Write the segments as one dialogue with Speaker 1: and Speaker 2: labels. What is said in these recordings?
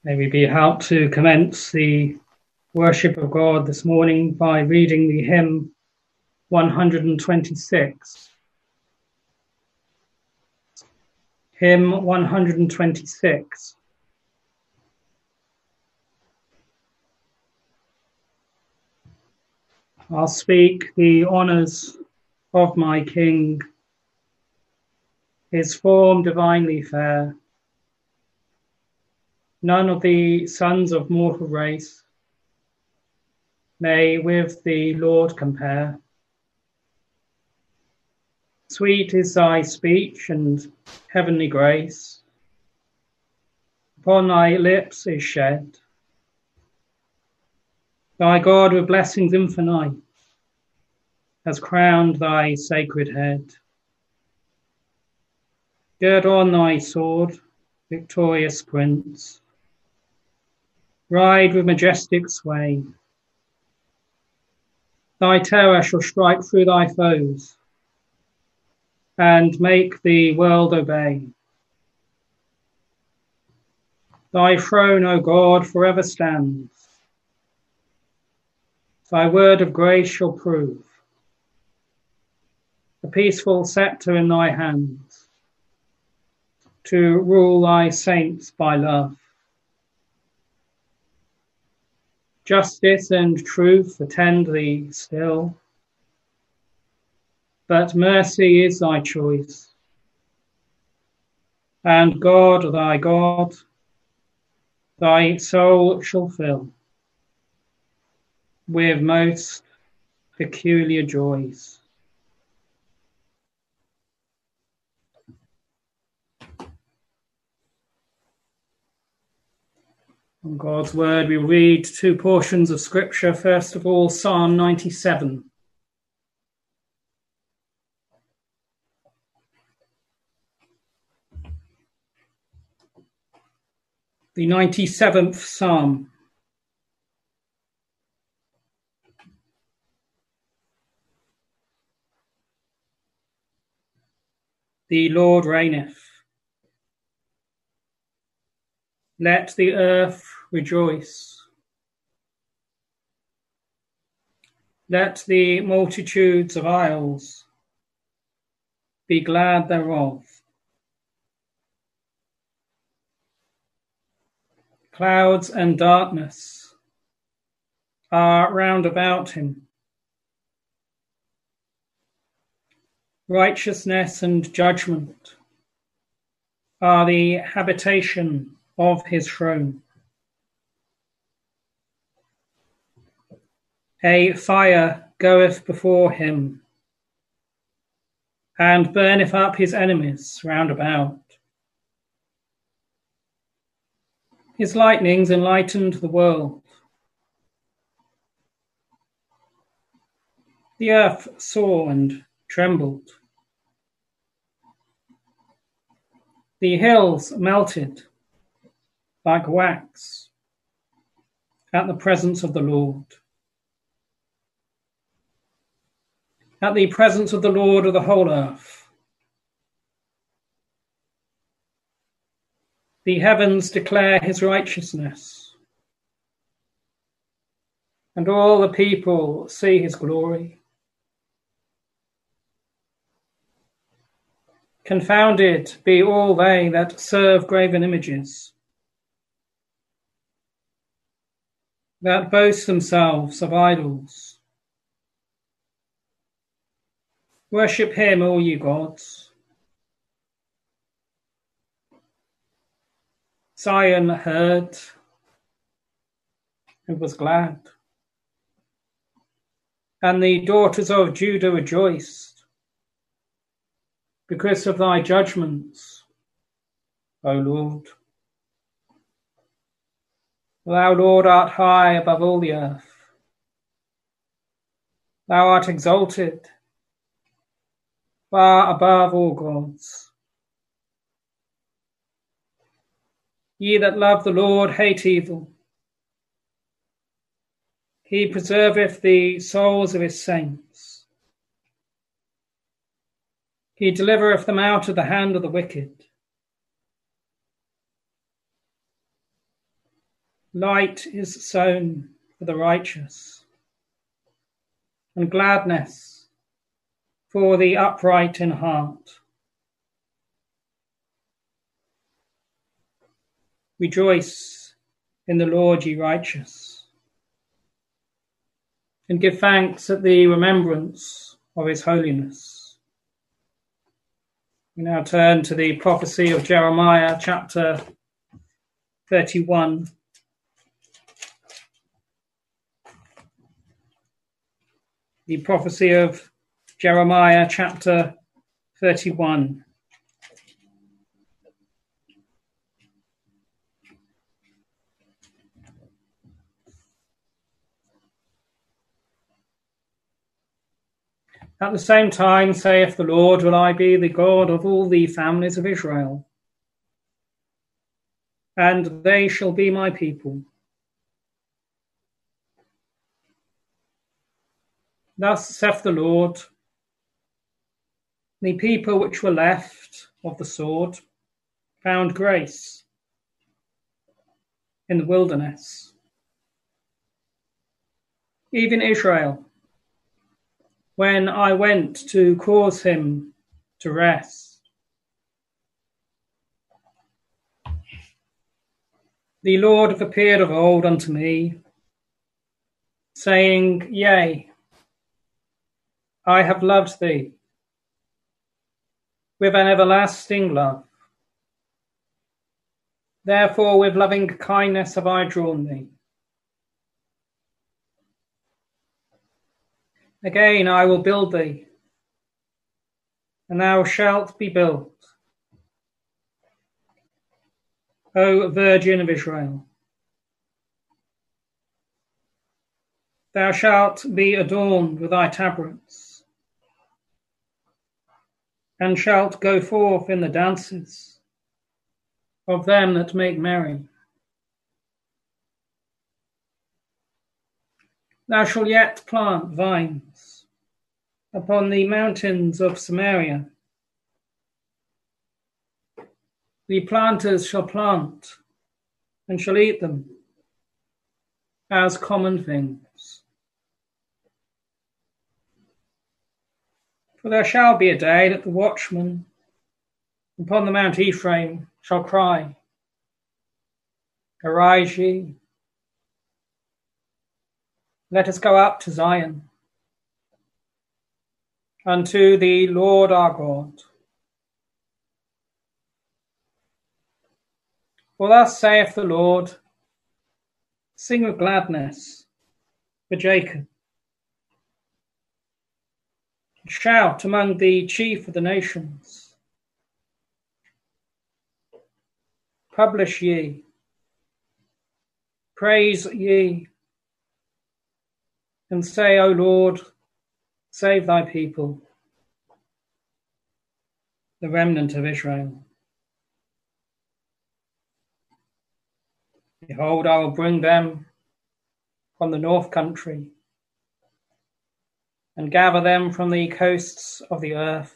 Speaker 1: May we be helped to commence the worship of God this morning by reading the hymn 126. Hymn 126. I'll speak the honours of my King, his form divinely fair. None of the sons of mortal race may with the Lord compare. Sweet is thy speech and heavenly grace, upon thy lips is shed. Thy God with blessings infinite has crowned thy sacred head. Gird on thy sword, victorious prince. Ride with majestic sway. Thy terror shall strike through thy foes and make the world obey. Thy throne, O God, forever stands. Thy word of grace shall prove a peaceful sceptre in thy hands, to rule thy saints by love. Justice and truth attend thee still, but mercy is thy choice. And God, thy soul shall fill with most peculiar joys. From God's word, we read two portions of scripture. First of all, Psalm 97. The 97th Psalm. The Lord reigneth. Let the earth rejoice. Let the multitudes of isles be glad thereof. Clouds and darkness are round about him. Righteousness and judgment are the habitation of his throne. A fire goeth before him, and burneth up his enemies round about. His lightnings enlightened the world. The earth saw and trembled. The hills melted like wax at the presence of the Lord. At the presence of the Lord of the whole earth. The heavens declare his righteousness, and all the people see his glory. Confounded be all they that serve graven images, that boast themselves of idols. Worship him, all ye gods. Zion heard and was glad, and the daughters of Judah rejoiced because of thy judgments, O Lord. Thou, Lord, art high above all the earth. Thou art exalted far above all gods. Ye that love the Lord hate evil. He preserveth the souls of his saints. He delivereth them out of the hand of the wicked. Light is sown for the righteous, and gladness for the upright in heart. Rejoice in the Lord, ye righteous, and give thanks at the remembrance of his holiness. We now turn to the prophecy of Jeremiah, chapter 31. The prophecy of Jeremiah, chapter 31. At the same time, saith the Lord, will I be the God of all the families of Israel, and they shall be my people. Thus saith the Lord, the people which were left of the sword found grace in the wilderness. Even Israel, when I went to cause him to rest. The Lord hath appeared of old unto me, saying, Yea, I have loved thee with an everlasting love. Therefore with loving kindness have I drawn thee. Again I will build thee, and thou shalt be built, O Virgin of Israel. Thou shalt be adorned with thy tabrets, and shalt go forth in the dances of them that make merry. Thou shalt yet plant vines upon the mountains of Samaria. The planters shall plant and shall eat them as common things. For there shall be a day that the watchman upon the Mount Ephraim shall cry, Arise ye, let us go up to Zion, unto the Lord our God. For thus saith the Lord, sing with gladness for Jacob. Shout among the chief of the nations. Publish ye, praise ye, and say, O Lord, save thy people, the remnant of Israel. Behold, I will bring them from the north country, and gather them from the coasts of the earth,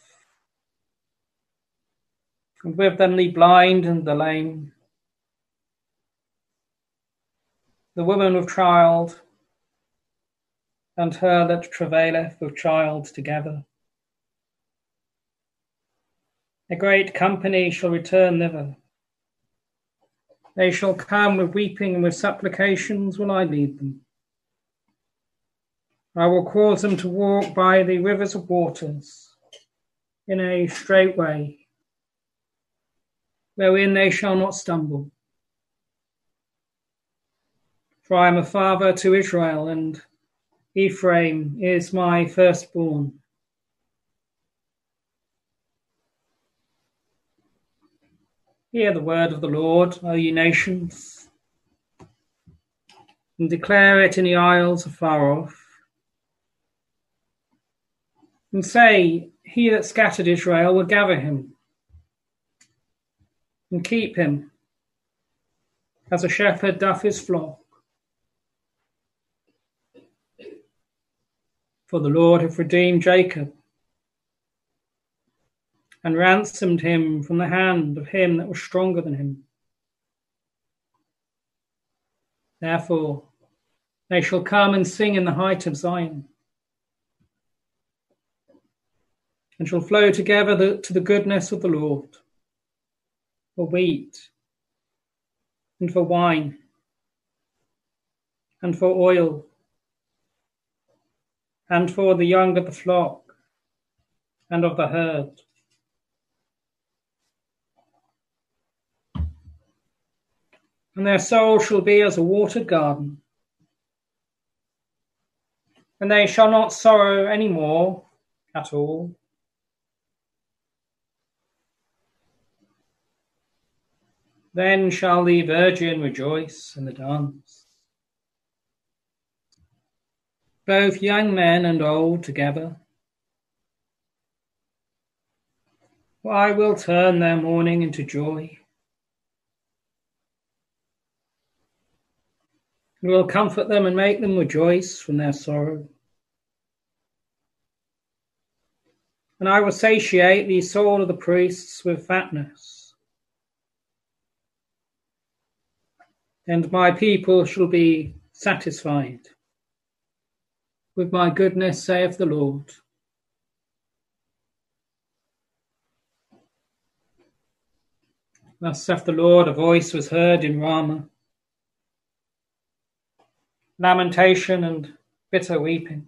Speaker 1: and with them the blind and the lame, the woman with child, and her that travaileth with child together. A great company shall return thither. They shall come with weeping, and with supplications will I lead them. I will cause them to walk by the rivers of waters in a straight way, wherein they shall not stumble. For I am a father to Israel, and Ephraim is my firstborn. Hear the word of the Lord, O ye nations, and declare it in the isles afar off. And say, he that scattered Israel will gather him, and keep him, as a shepherd doth his flock. For the Lord hath redeemed Jacob, and ransomed him from the hand of him that was stronger than him. Therefore, they shall come and sing in the height of Zion, and shall flow together to the goodness of the Lord, for wheat, and for wine, and for oil, and for the young of the flock, and of the herd. And their soul shall be as a watered garden, and they shall not sorrow any more at all. Then shall the virgin rejoice in the dance, both young men and old together. For I will turn their mourning into joy, and will comfort them and make them rejoice from their sorrow. And I will satiate the soul of the priests with fatness, and my people shall be satisfied with my goodness, saith the Lord. Thus saith the Lord, a voice was heard in Ramah, lamentation and bitter weeping,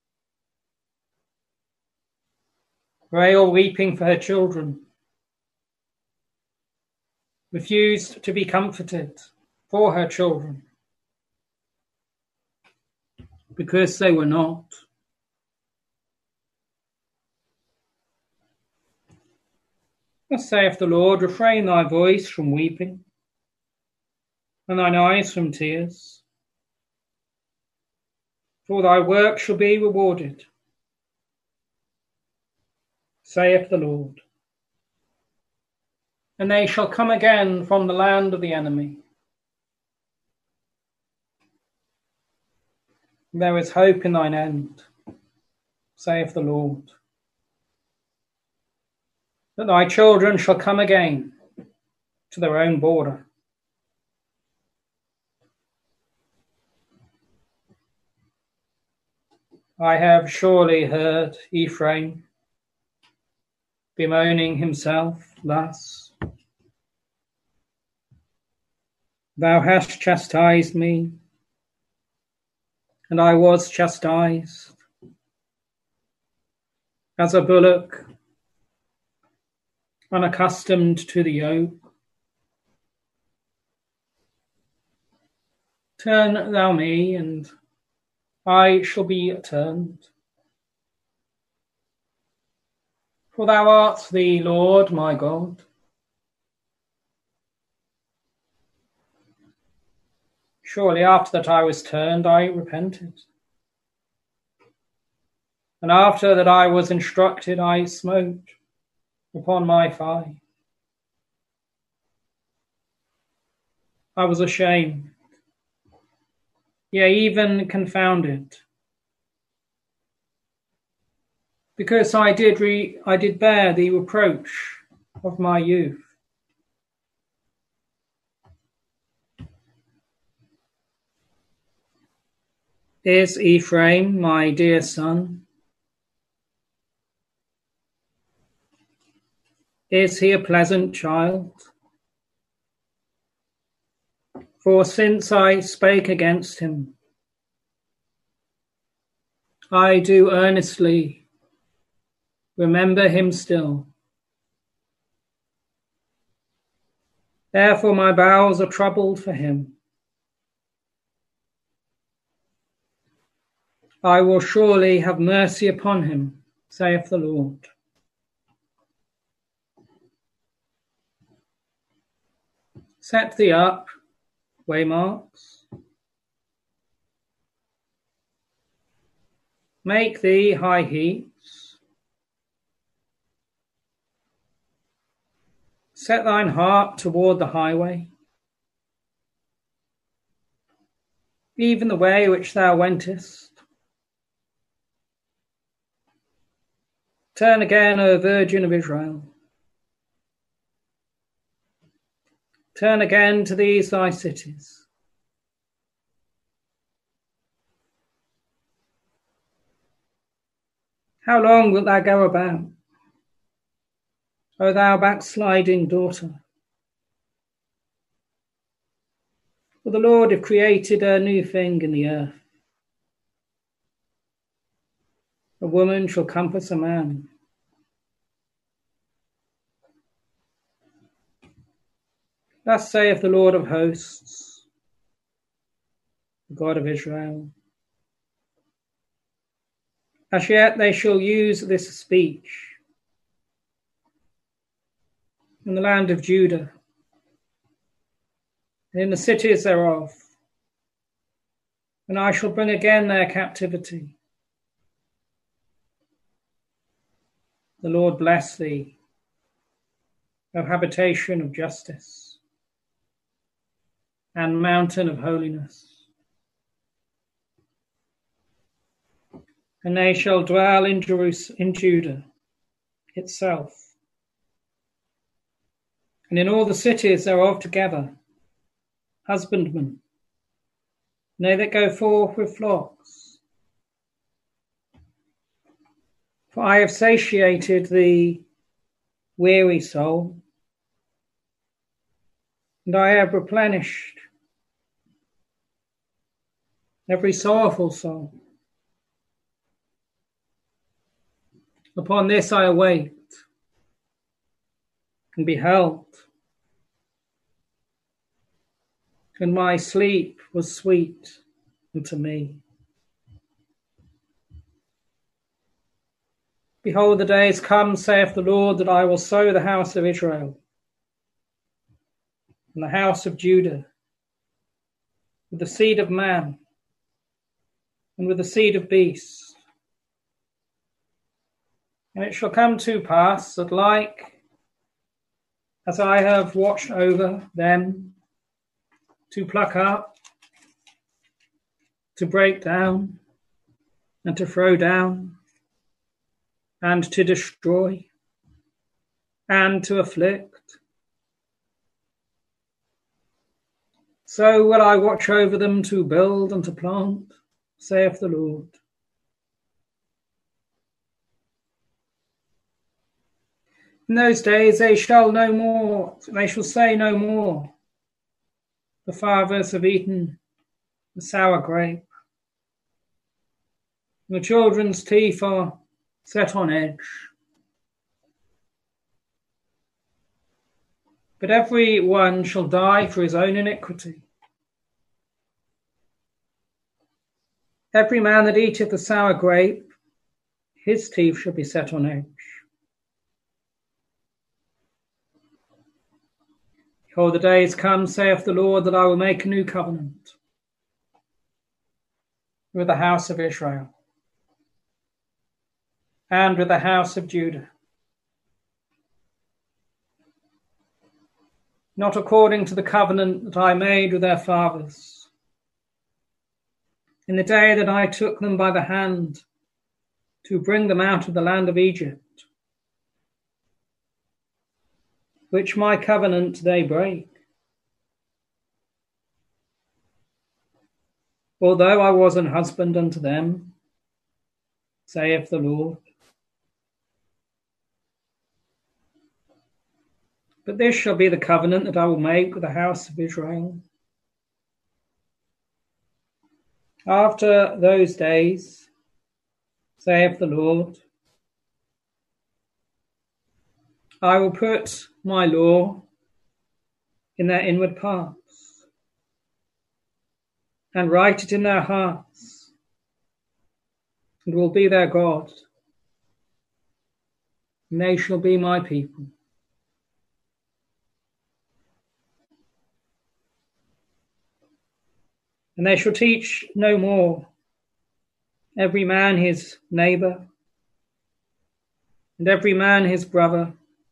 Speaker 1: Rachel weeping for her children, refused to be comforted for her children, because they were not. Thus saith the Lord, refrain thy voice from weeping, and thine eyes from tears, for thy work shall be rewarded, saith the Lord. And they shall come again from the land of the enemy. There is hope in thine end, saith the Lord, that thy children shall come again to their own border. I have surely heard Ephraim bemoaning himself thus. Thou hast chastised me, and I was chastised, as a bullock unaccustomed to the yoke. Turn thou me, and I shall be turned. For thou art the Lord my God. Surely after that I was turned, I repented. And after that I was instructed, I smote upon my thigh. I was ashamed, yea, even confounded, because I did bear the reproach of my youth. Is Ephraim my dear son? Is he a pleasant child? For since I spake against him, I do earnestly remember him still. Therefore my bowels are troubled for him. I will surely have mercy upon him, saith the Lord. Set thee up, waymarks. Make thee high heaps. Set thine heart toward the highway, even the way which thou wentest. Turn again, O Virgin of Israel. Turn again to these thy cities. How long wilt thou go about, O thou backsliding daughter? For the Lord hath created a new thing in the earth. A woman shall compass a man. Thus saith the Lord of hosts, the God of Israel. As yet they shall use this speech in the land of Judah, and in the cities thereof, and I shall bring again their captivity. The Lord bless thee, O habitation of justice, and mountain of holiness. And they shall dwell in Judah itself, and in all the cities thereof together, husbandmen, and they that go forth with flocks. For I have satiated the weary soul, and I have replenished every sorrowful soul. Upon this I awaked, and beheld, and my sleep was sweet unto me. Behold, the days come, saith the Lord, that I will sow the house of Israel and the house of Judah with the seed of man and with the seed of beast. And it shall come to pass that like as I have watched over them to pluck up, to break down, and to throw down, and to destroy, and to afflict, so will I watch over them to build and to plant, saith the Lord. In those days they shall say no more, the fathers have eaten the sour grape, and the children's teeth are set on edge. But every one shall die for his own iniquity. Every man that eateth the sour grape, his teeth shall be set on edge. Behold, the days come, saith the Lord, that I will make a new covenant with the house of Israel and with the house of Judah, not according to the covenant that I made with their fathers in the day that I took them by the hand to bring them out of the land of Egypt, which my covenant they break. Although I was an husband unto them, saith the Lord. But this shall be the covenant that I will make with the house of Israel. After those days, saith the Lord, I will put my law in their inward parts, and write it in their hearts, and will be their God, and they shall be my people. And they shall teach no more every man his neighbour, and every man his brother,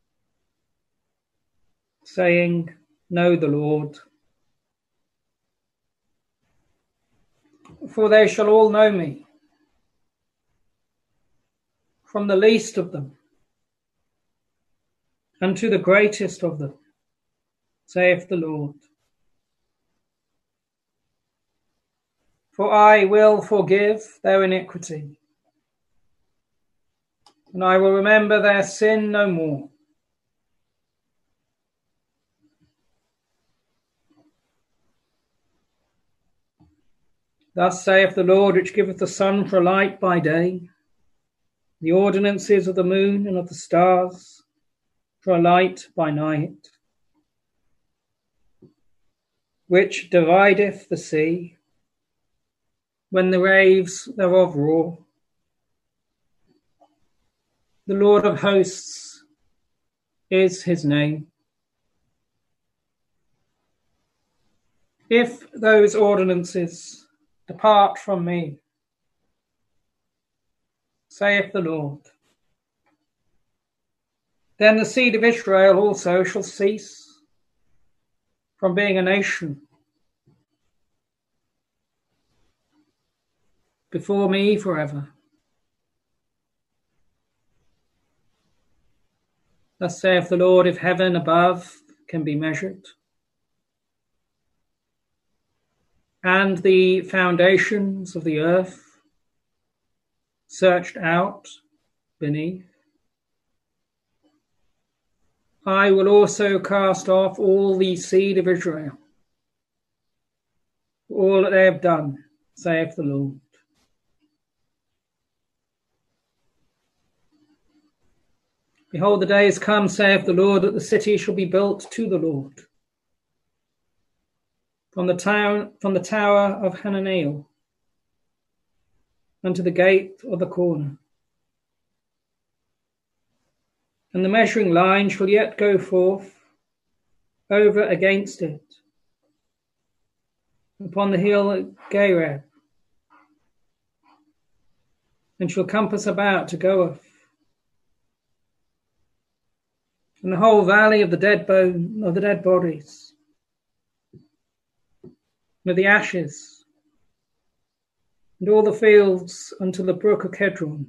Speaker 1: saying, Know the Lord. For they shall all know me, from the least of them unto the greatest of them, saith the Lord. For I will forgive their iniquity, and I will remember their sin no more. Thus saith the Lord, which giveth the sun for a light by day, the ordinances of the moon and of the stars for a light by night, which divideth the sea when the waves thereof roar. The Lord of hosts is his name. If those ordinances depart from me, saith the Lord, then the seed of Israel also shall cease from being a nation before me forever. Thus saith the Lord, if heaven above can be measured, and the foundations of the earth searched out beneath, I will also cast off all the seed of Israel, for all that they have done, saith the Lord. Behold, the days come, saith the Lord, that the city shall be built to the Lord. From the tower of Hananeel unto the gate of the corner. And the measuring line shall yet go forth over against it, upon the hill Gareb, and shall compass about to Goath. And the whole valley of the dead bodies, with the ashes, and all the fields unto the brook of Kedron,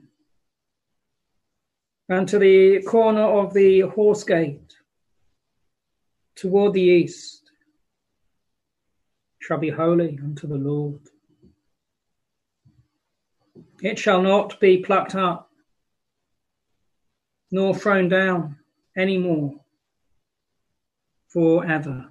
Speaker 1: and to the corner of the horse gate, toward the east, shall be holy unto the Lord. It shall not be plucked up, nor thrown down any more forever.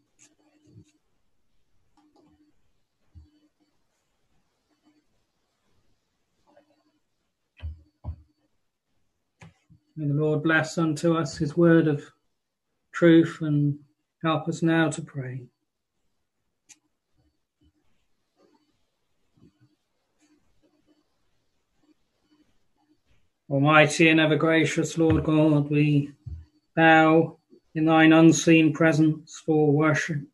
Speaker 1: May the Lord bless unto us his word of truth and help us now to pray. Almighty and ever gracious Lord God, we bow in thine unseen presence for worship.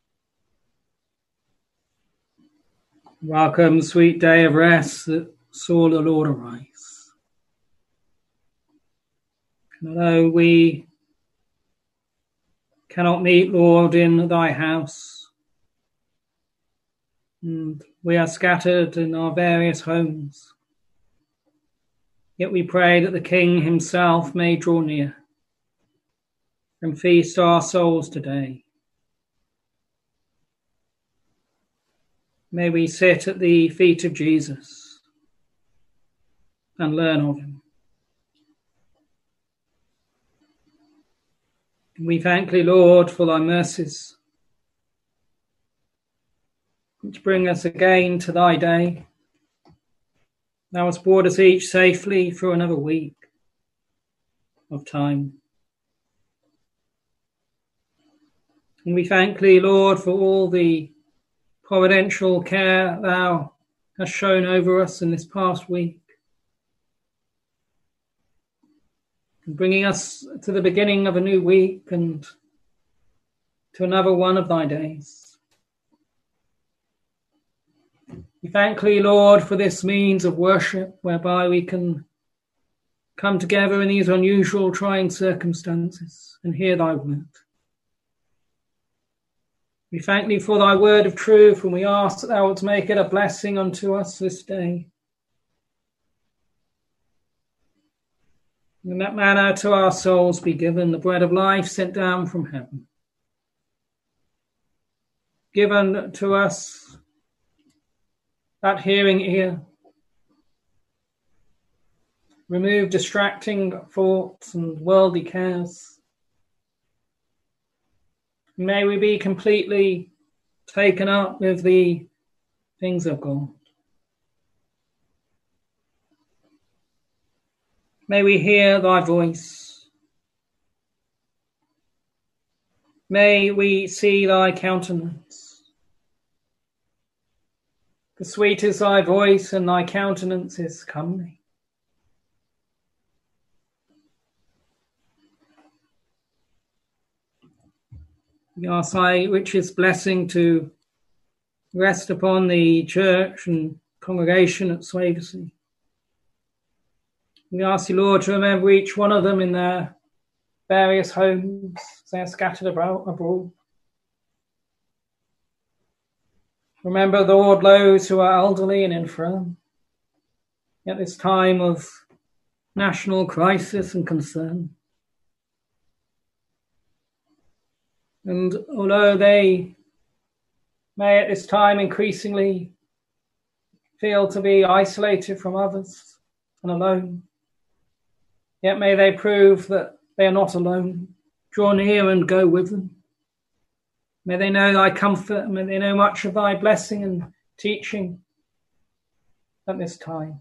Speaker 1: Welcome, sweet day of rest that saw the Lord arise. And although we cannot meet, Lord, in thy house, and we are scattered in our various homes, yet we pray that the King himself may draw near and feast our souls today. May we sit at the feet of Jesus and learn of him. We thank thee, Lord, for thy mercies, which bring us again to thy day. Thou hast brought us each safely through another week of time. And we thank thee, Lord, for all the providential care thou hast shown over us in this past week, and bringing us to the beginning of a new week and to another one of thy days. We thank thee, Lord, for this means of worship whereby we can come together in these unusual, trying circumstances and hear thy word. We thank thee for thy word of truth, and we ask that thou wouldst make it a blessing unto us this day. In that manner to our souls be given the bread of life sent down from heaven, given to us that hearing ear, remove distracting thoughts and worldly cares. May we be completely taken up with the things of God. May we hear thy voice. May we see thy countenance. For sweet is thy voice, and thy countenance is comely. We ask thy richest blessing to rest upon the church and congregation at Swavesey. We ask you, Lord, to remember each one of them in their various homes as they are scattered abroad. Remember, Lord, those who are elderly and infirm at this time of national crisis and concern. And although they may at this time increasingly feel to be isolated from others and alone, yet may they prove that they are not alone. Draw near and go with them. May they know thy comfort, may they know much of thy blessing and teaching at this time.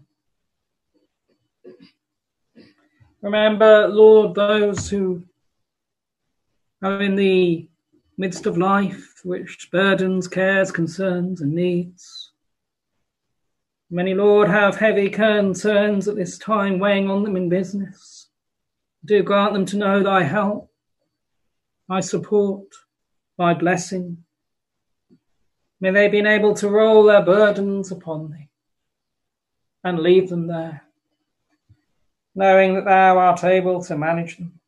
Speaker 1: Remember, Lord, those who are in the midst of life, which burdens, cares, concerns, and needs. Many, Lord, have heavy concerns at this time weighing on them in business. Do grant them to know thy help, thy support, thy blessing. May they be able to roll their burdens upon thee and leave them there, knowing that thou art able to manage them.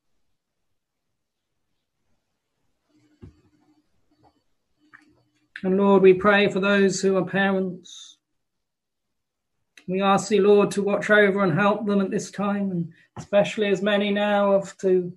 Speaker 1: And Lord, we pray for those who are parents. We ask thee, Lord, to watch over and help them at this time, and especially as many now have to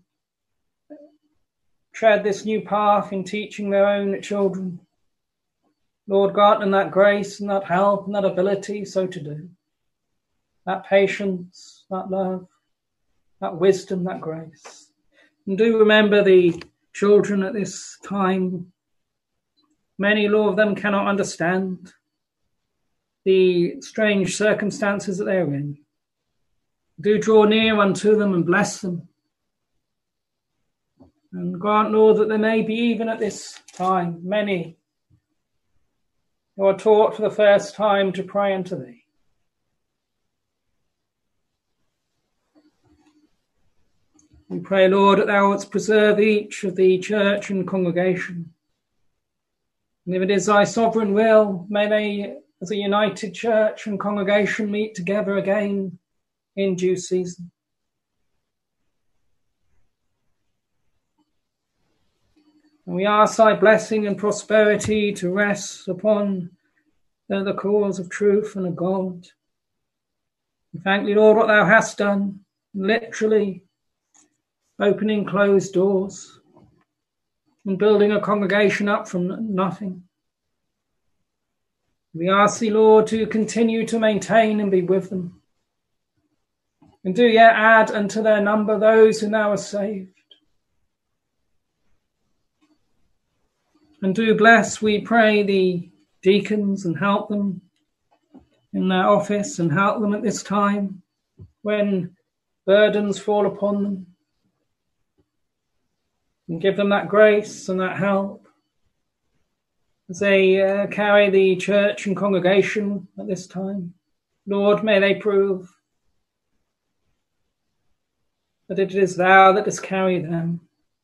Speaker 1: tread this new path in teaching their own children. Lord, grant them that grace and that help and that ability so to do. That patience, that love, that wisdom, that grace. And do remember the children at this time. Many, Lord, of them cannot understand the strange circumstances that they're in. Do draw near unto them and bless them. And grant, Lord, that there may be even at this time many who are taught for the first time to pray unto thee. We pray, Lord, that thou wouldst preserve each of the church and congregation. And if it is thy sovereign will, may they, as a united church and congregation, meet together again in due season. And we ask thy blessing and prosperity to rest upon the cause of truth and of God. We thank thee, Lord, what thou hast done, literally opening closed doors and building a congregation up from nothing. We ask thee, Lord, to continue to maintain and be with them. And do yet add unto their number those who now are saved. And do bless, we pray, the deacons and help them in their office and help them at this time when burdens fall upon them. And give them that grace and that help as they carry the church and congregation at this time. Lord, may they prove that it is thou that dost carry them.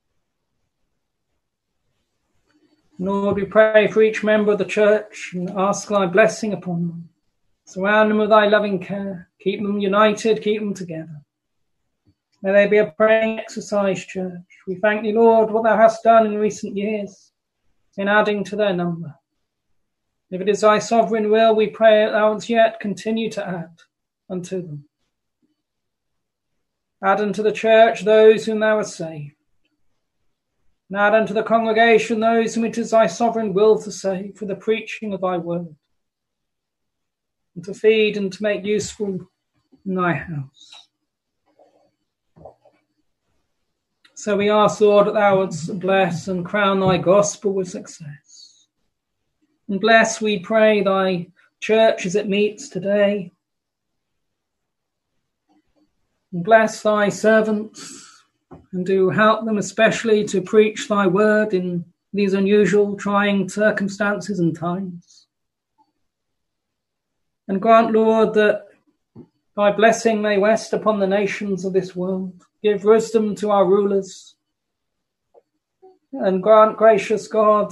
Speaker 1: Lord, we pray for each member of the church and ask thy blessing upon them. Surround them with thy loving care. Keep them united, keep them together. May they be a praying exercise church. We thank thee, Lord, what thou hast done in recent years in adding to their number. If it is thy sovereign will, we pray that thou wouldst yet continue to add unto them. Add unto the church those whom thou hast saved. And add unto the congregation those whom it is thy sovereign will to save for the preaching of thy word, and to feed and to make useful in thy house. So we ask, Lord, that thou wouldst bless and crown thy gospel with success. And bless, we pray, thy church as it meets today. And bless thy servants, and do help them especially to preach thy word in these unusual, trying circumstances and times. And grant, Lord, that thy blessing may rest upon the nations of this world. Give wisdom to our rulers. And grant, gracious God,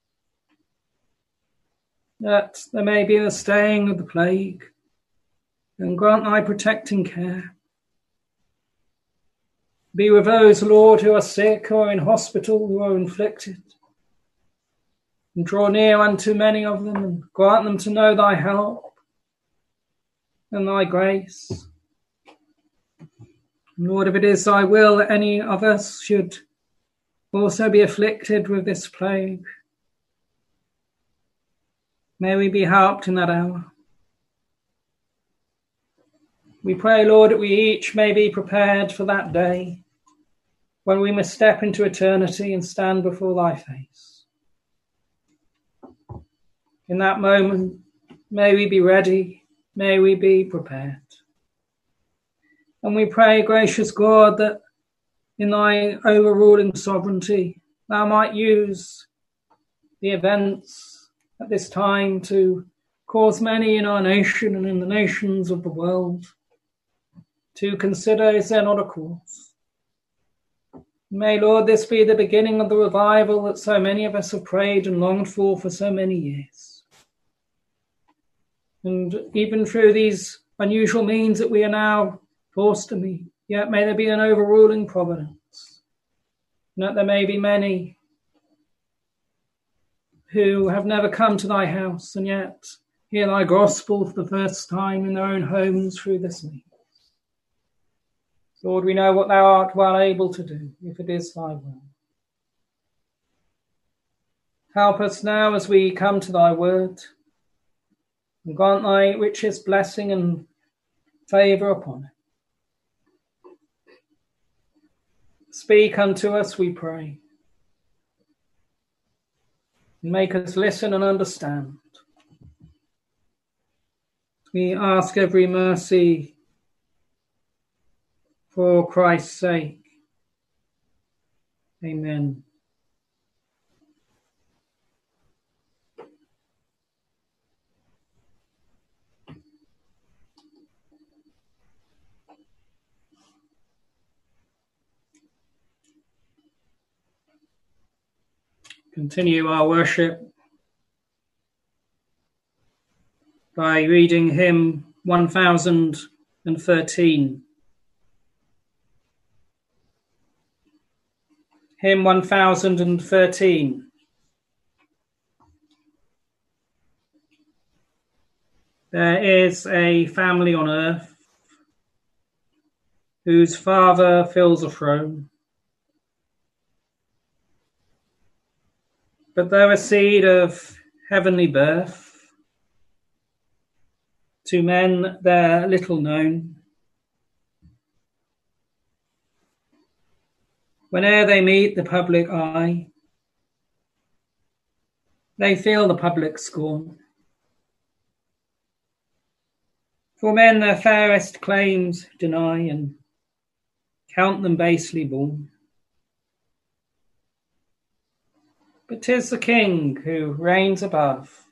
Speaker 1: that there may be the staying of the plague. And grant thy protecting care. Be with those, Lord, who are sick, who are in hospital, who are afflicted. And draw near unto many of them, and grant them to know thy help and thy grace. Lord, if it is thy will that any of us should also be afflicted with this plague, may we be helped in that hour. We pray, Lord, that we each may be prepared for that day when we must step into eternity and stand before thy face. In that moment, may we be ready, may we be prepared. And we pray, gracious God, that in thy overruling sovereignty, thou might use the events at this time to cause many in our nation and in the nations of the world to consider, is there not a cause? May, Lord, this be the beginning of the revival that so many of us have prayed and longed for so many years. And even through these unusual means that we are now forced to meet, yet may there be an overruling providence, and that there may be many who have never come to thy house and yet hear thy gospel for the first time in their own homes through this means. Lord, we know what thou art well able to do, if it is thy will. Help us now as we come to thy word, and grant thy richest blessing and favour upon it. Speak unto us, we pray, and make us listen and understand. We ask every mercy for Christ's sake. Amen. Continue our worship by reading hymn 1013. Hymn 1013. There is a family on earth whose Father fills a throne. But though a seed of heavenly birth, to men they're little known. Whene'er they meet the public eye, they feel the public scorn. For men their fairest claims deny and count them basely born. But 'tis the King who reigns above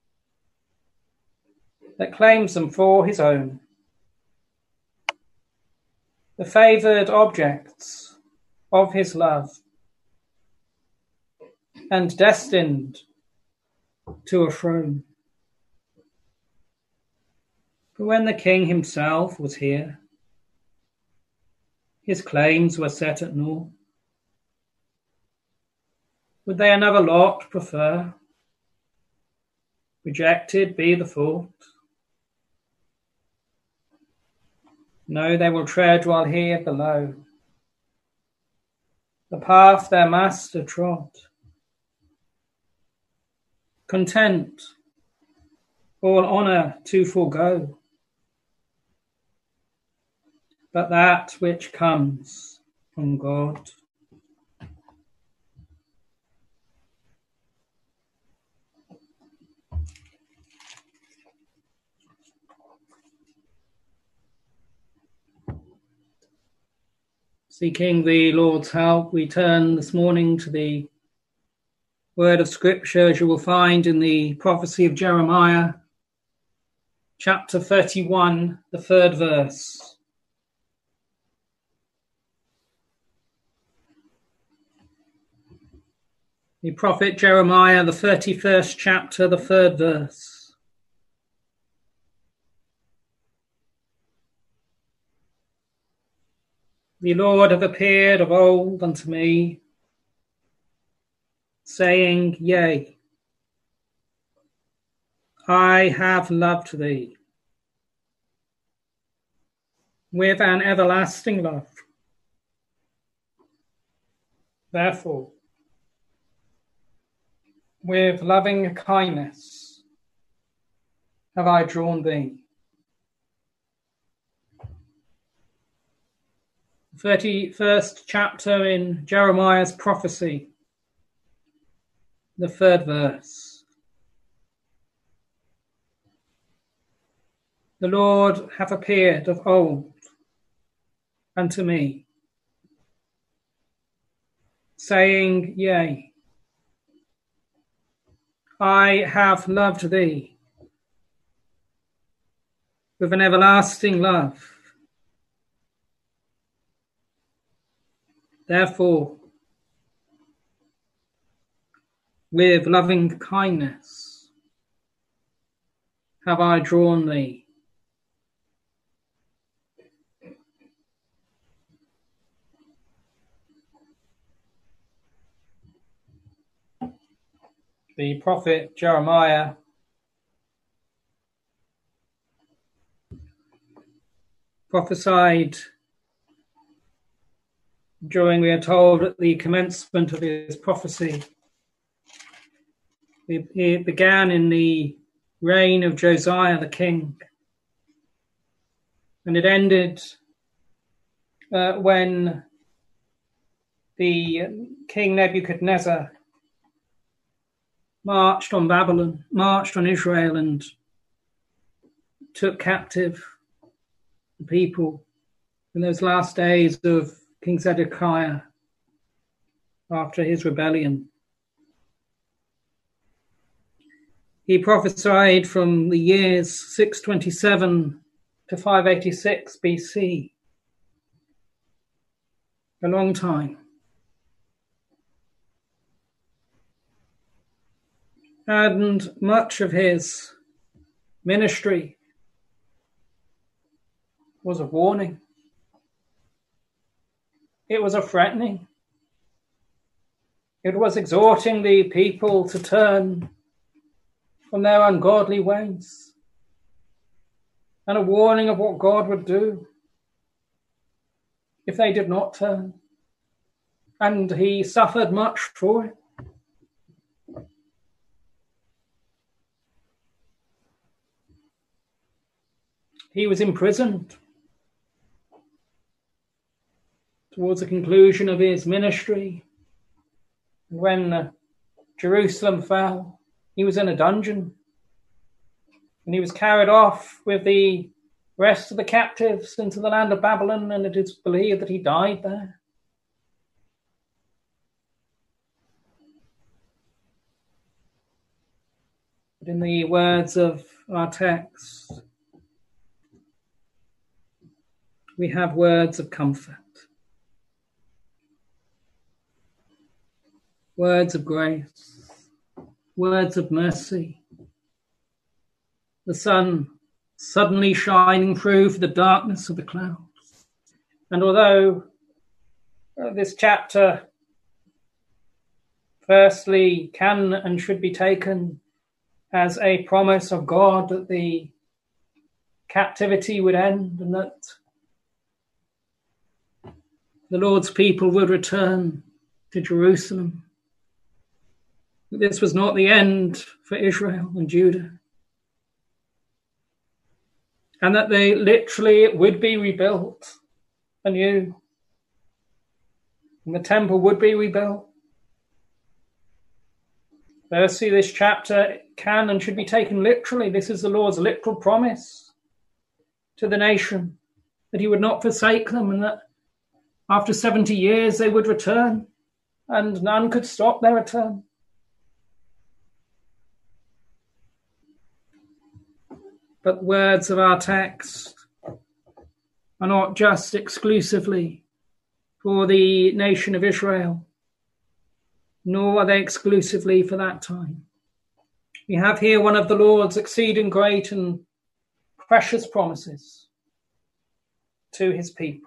Speaker 1: that claims them for his own, the favoured objects of his love, and destined to a throne. For when the King himself was here, his claims were set at naught. Would they another lot prefer? Rejected be the thought. No, they will tread while here below the path their master trod, content all honour to forego, but that which comes from God Seeking the Lord's help, we turn this morning to the word of Scripture, as you will find in the prophecy of Jeremiah, chapter 31, the 3rd verse. The prophet Jeremiah, the 31st chapter, the 3rd verse. The Lord hath appeared of old unto me, saying, Yea, I have loved thee with an everlasting love. Therefore, with loving kindness have I drawn thee. 31st chapter in Jeremiah's prophecy, the 3rd verse. The Lord hath appeared of old unto me, saying, Yea, I have loved thee with an everlasting love. Therefore, with loving kindness have I drawn thee. The prophet Jeremiah prophesied during, we are told, at the commencement of his prophecy. It began in the reign of Josiah the king, and it ended when the King Nebuchadnezzar marched on Israel and took captive the people in those last days of King Zedekiah after his rebellion. He prophesied from the years 627 to 586 BC, a long time. And much of his ministry was a warning. It was a threatening. It was exhorting the people to turn from their ungodly ways, and a warning of what God would do if they did not turn. And he suffered much for it. He was imprisoned towards the conclusion of his ministry. And when Jerusalem fell, he was in a dungeon, and he was carried off with the rest of the captives into the land of Babylon, and it is believed that he died there. But in the words of our text, we have words of comfort, words of grace, words of mercy. The sun suddenly shining through the darkness of the clouds. And although this chapter firstly can and should be taken as a promise of God that the captivity would end and that the Lord's people would return to Jerusalem, this was not the end for Israel and Judah, and that they literally would be rebuilt anew, and the temple would be rebuilt. Firstly, this chapter can and should be taken literally. This is the Lord's literal promise to the nation, that he would not forsake them, and that After 70 years, they would return, and none could stop their return. But words of our text are not just exclusively for the nation of Israel, nor are they exclusively for that time. We have here one of the Lord's exceeding great and precious promises to his people.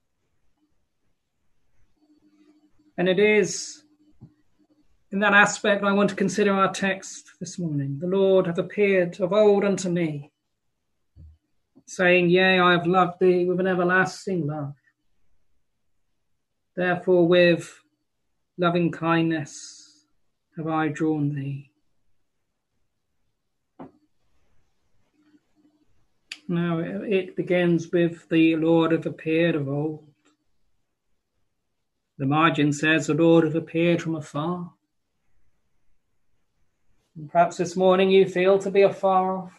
Speaker 1: And it is in that aspect I want to consider our text this morning. The Lord hath appeared of old unto me, saying, Yea, I have loved thee with an everlasting love. Therefore with loving kindness have I drawn thee. Now it begins with the Lord hath appeared of old. The margin says the Lord hath appeared from afar. And perhaps this morning you feel to be afar off.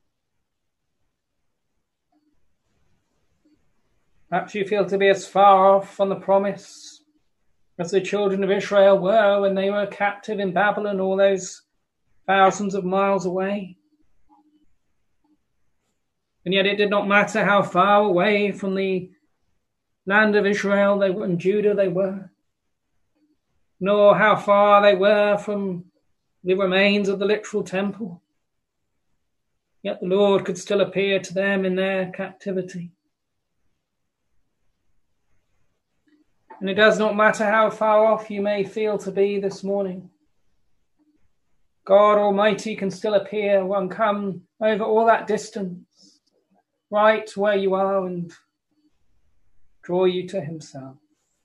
Speaker 1: Perhaps you feel to be as far off from the promise as the children of Israel were when they were captive in Babylon, all those thousands of miles away. And yet it did not matter how far away from the land of Israel they were, and Judah they were, nor how far they were from the remains of the literal temple. Yet the Lord could still appear to them in their captivity. And it does not matter how far off you may feel to be this morning. God Almighty can still appear and come over all that distance, right where you are, and draw you to himself.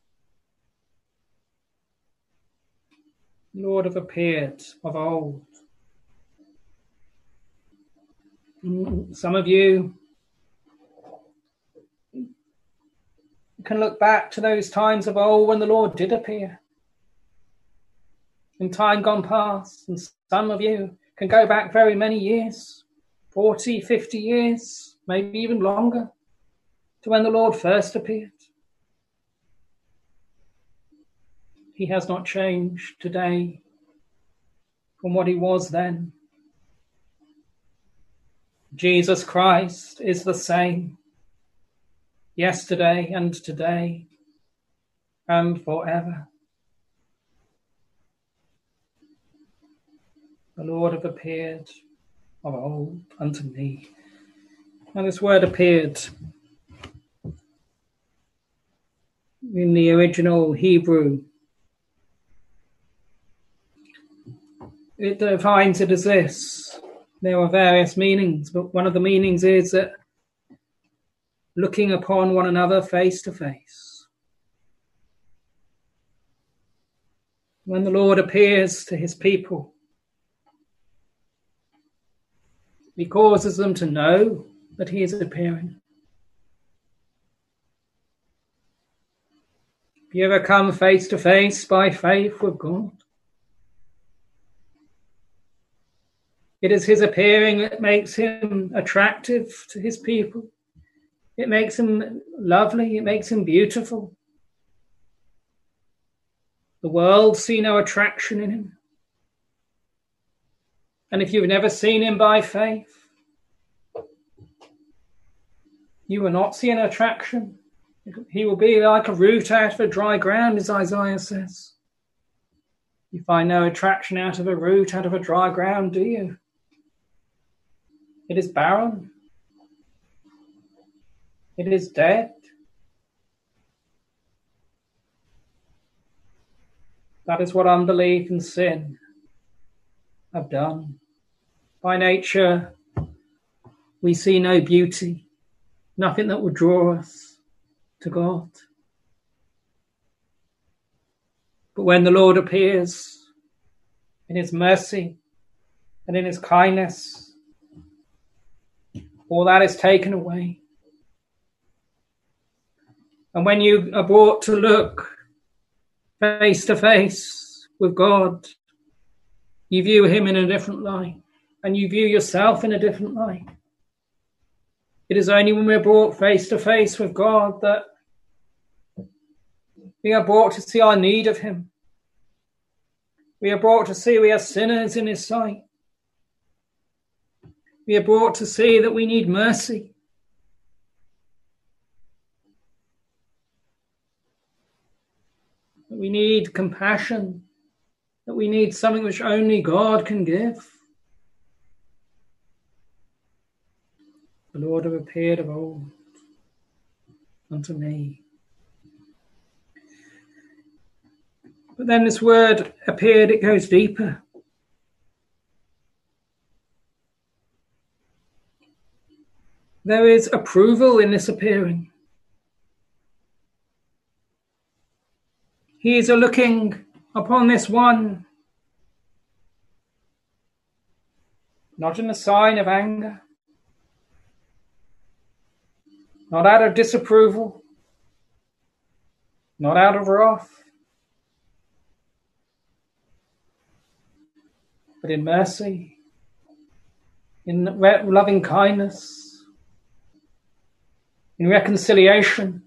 Speaker 1: The Lord hath appeared of old. Some of you can look back to those times of old when the Lord did appear in time gone past, and some of you can go back very many years, 40, 50 years, maybe even longer, to when the Lord first appeared. He has not changed today from what he was then. Jesus Christ is the same yesterday and today and forever. The Lord hath appeared of old unto me. Now this word appeared in the original Hebrew. It defines it as this. There are various meanings, but one of the meanings is that looking upon one another face to face. When the Lord appears to his people, he causes them to know that he is appearing. Have you ever come face to face by faith with God? It is his appearing that makes him attractive to his people. It makes him lovely. It makes him beautiful. The world see no attraction in him. And if you've never seen him by faith, you will not see an attraction. He will be like a root out of a dry ground, as Isaiah says. You find no attraction out of a root, out of a dry ground, do you? It is barren. It is dead. That is what unbelief and sin have done. By nature, we see no beauty, nothing that would draw us to God. But when the Lord appears in his mercy and in his kindness, all that is taken away. And when you are brought to look face to face with God, you view him in a different light, and you view yourself in a different light. It is only when we're brought face to face with God that We are brought to see our need of him. We are brought to see we are sinners in his sight. We are brought to see that we need mercy. That we need compassion. That we need something which only God can give. The Lord have appeared of old unto me. But then this word appeared, it goes deeper. There is approval in this appearing. He is looking upon this one, not in a sign of anger, not out of disapproval, not out of wrath, but in mercy, in loving kindness, in reconciliation.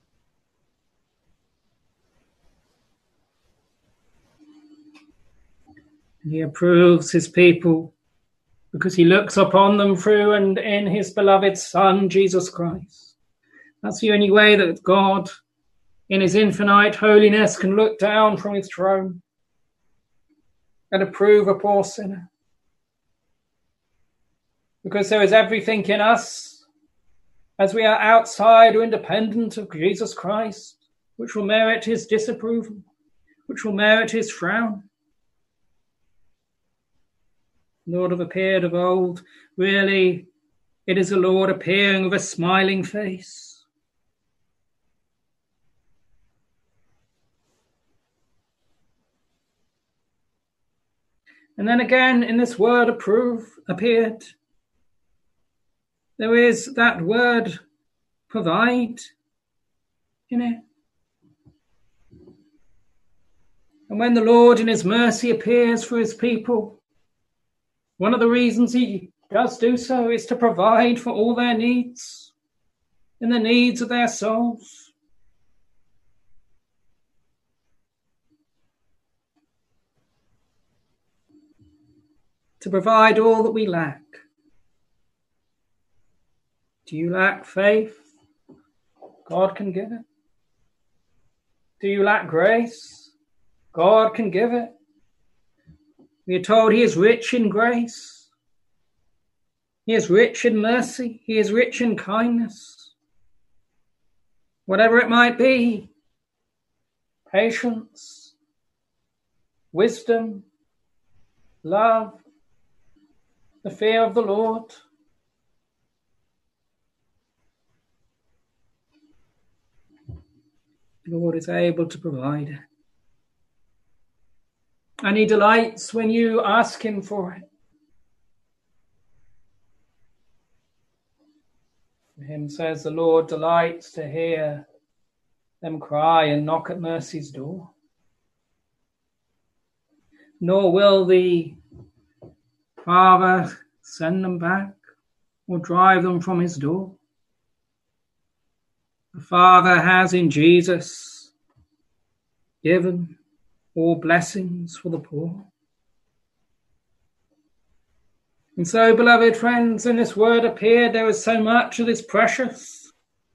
Speaker 1: And he approves his people because he looks upon them through and in his beloved Son, Jesus Christ. That's the only way that God, in his infinite holiness, can look down from his throne and approve a poor sinner. Because there is everything in us, as we are outside or independent of Jesus Christ, which will merit his disapproval, which will merit his frown. Lord have appeared of old. Really, it is the Lord appearing with a smiling face. And then again, in this word approve, appeared, there is that word provide in it. And when the Lord in his mercy appears for his people, one of the reasons he does do so is to provide for all their needs and the needs of their souls. To provide all that we lack. Do you lack faith? God can give it. Do you lack grace? God can give it. We are told he is rich in grace. He is rich in mercy. He is rich in kindness. Whatever it might be, patience, wisdom, love, the fear of the Lord. The Lord is able to provide it. And he delights when you ask him for it. The hymn says, the Lord delights to hear them cry and knock at mercy's door. Nor will the Father send them back or drive them from his door. The Father has in Jesus given all blessings for the poor. And so, beloved friends, in this word appeared, there is so much that is precious.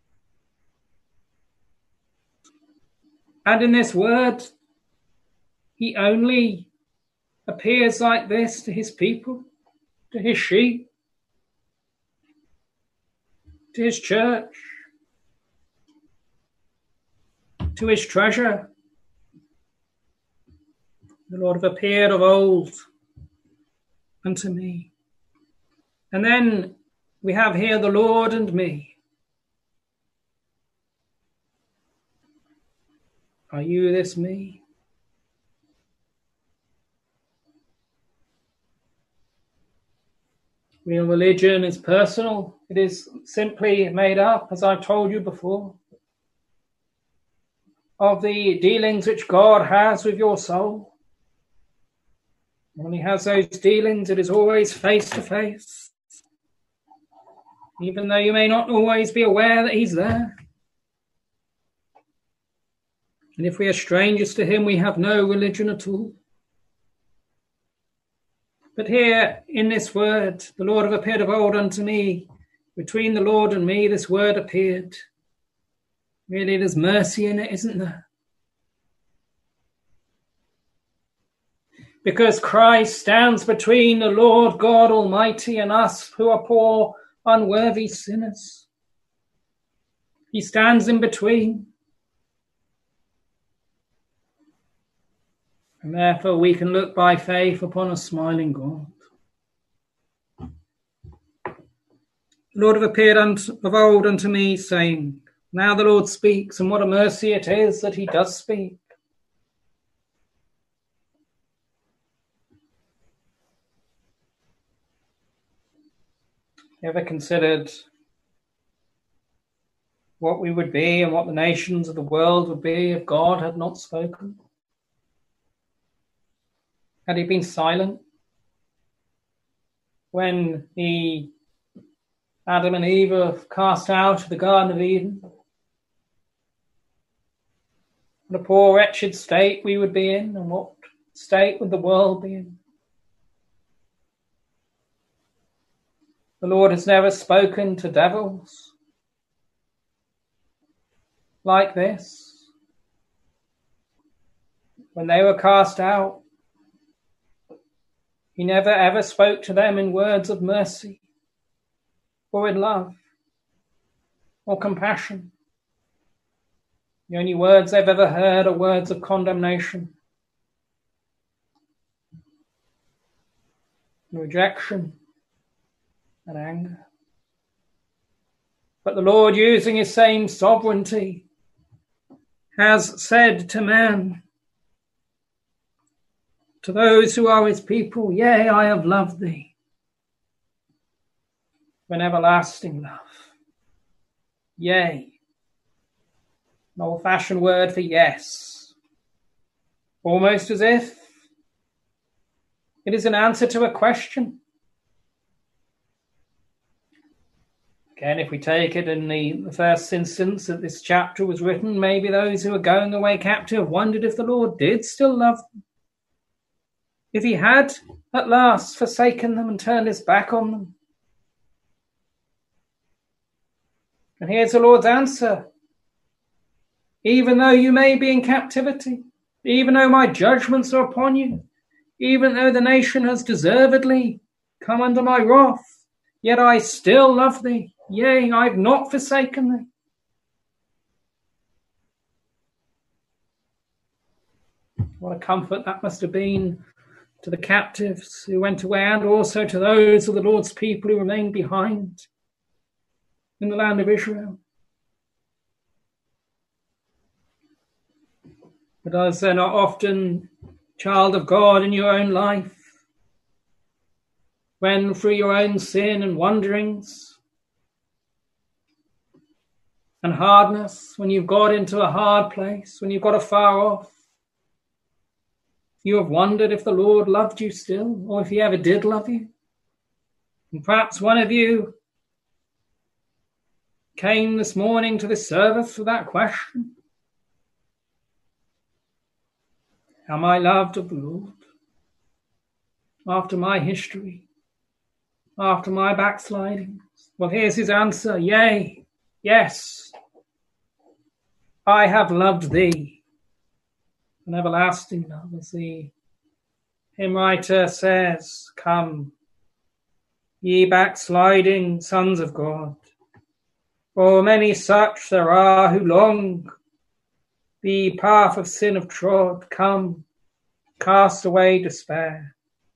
Speaker 1: And in this word, he only appears like this to his people, to his sheep, to his church, to his treasure. The Lord have appeared of old unto me. And then we have here the Lord and me. Are you this me? Real religion is personal. It is simply made up, as I've told you before, of the dealings which God has with your soul. When he has those dealings, it is always face to face. Even though you may not always be aware that he's there. And if we are strangers to him, we have no religion at all. But here in this word, the Lord have appeared of old unto me. Between the Lord and me, this word appeared. Really, there's mercy in it, isn't there? Because Christ stands between the Lord God Almighty and us who are poor, unworthy sinners. He stands in between. And therefore we can look by faith upon a smiling God. The Lord have appeared of old unto me, saying, now the Lord speaks, and what a mercy it is that he does speak. Ever considered what we would be and what the nations of the world would be if God had not spoken? Had he been silent when Adam and Eve were cast out of the Garden of Eden? What a poor, wretched state we would be in, and what state would the world be in? The Lord has never spoken to devils like this. When they were cast out, he never ever spoke to them in words of mercy, or in love, or compassion. The only words they've ever heard are words of condemnation and rejection and anger. But the Lord, using his same sovereignty, has said to man, to those who are his people, yea, I have loved thee with an everlasting love. Yea, an old-fashioned word for yes, almost as if it is an answer to a question. Again, if we take it in the first instance that this chapter was written, maybe those who were going away captive wondered if the Lord did still love them. If he had at last forsaken them and turned his back on them. And here's the Lord's answer. Even though you may be in captivity, even though my judgments are upon you, even though the nation has deservedly come under my wrath, yet I still love thee. Yea, I have not forsaken thee. What a comfort that must have been to the captives who went away, and also to those of the Lord's people who remained behind in the land of Israel. But as they're not often, child of God, in your own life, when through your own sin and wanderings and hardness, when you've got into a hard place, when you've got afar off, you have wondered if the Lord loved you still, or if he ever did love you. And perhaps one of you came this morning to this service with that question. Am I loved of the Lord? After my history, after my backslidings? Well, here's his answer. Yea, yes, I have loved thee. An everlasting love, as the hymn writer says, come, ye backsliding sons of God, for many such there are who long the path of sin have trod. Come, cast away despair.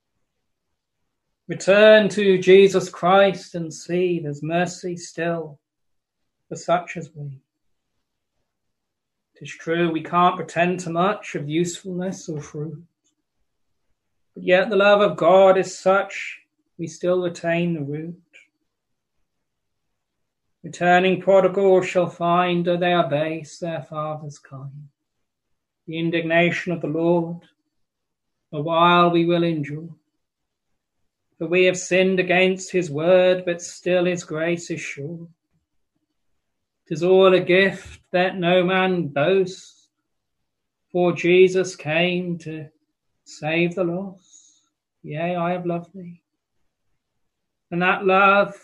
Speaker 1: Return to Jesus Christ and see there's mercy still for such as we. It is true we can't pretend to much of usefulness or fruit, but yet the love of God is such we still retain the root. Returning prodigals shall find, though they are base, their father's kind. The indignation of the Lord, a while we will endure. For we have sinned against his word, but still his grace is sure. 'Tis all a gift, that no man boast, For Jesus came to save the lost. Yea, I have loved thee. And that love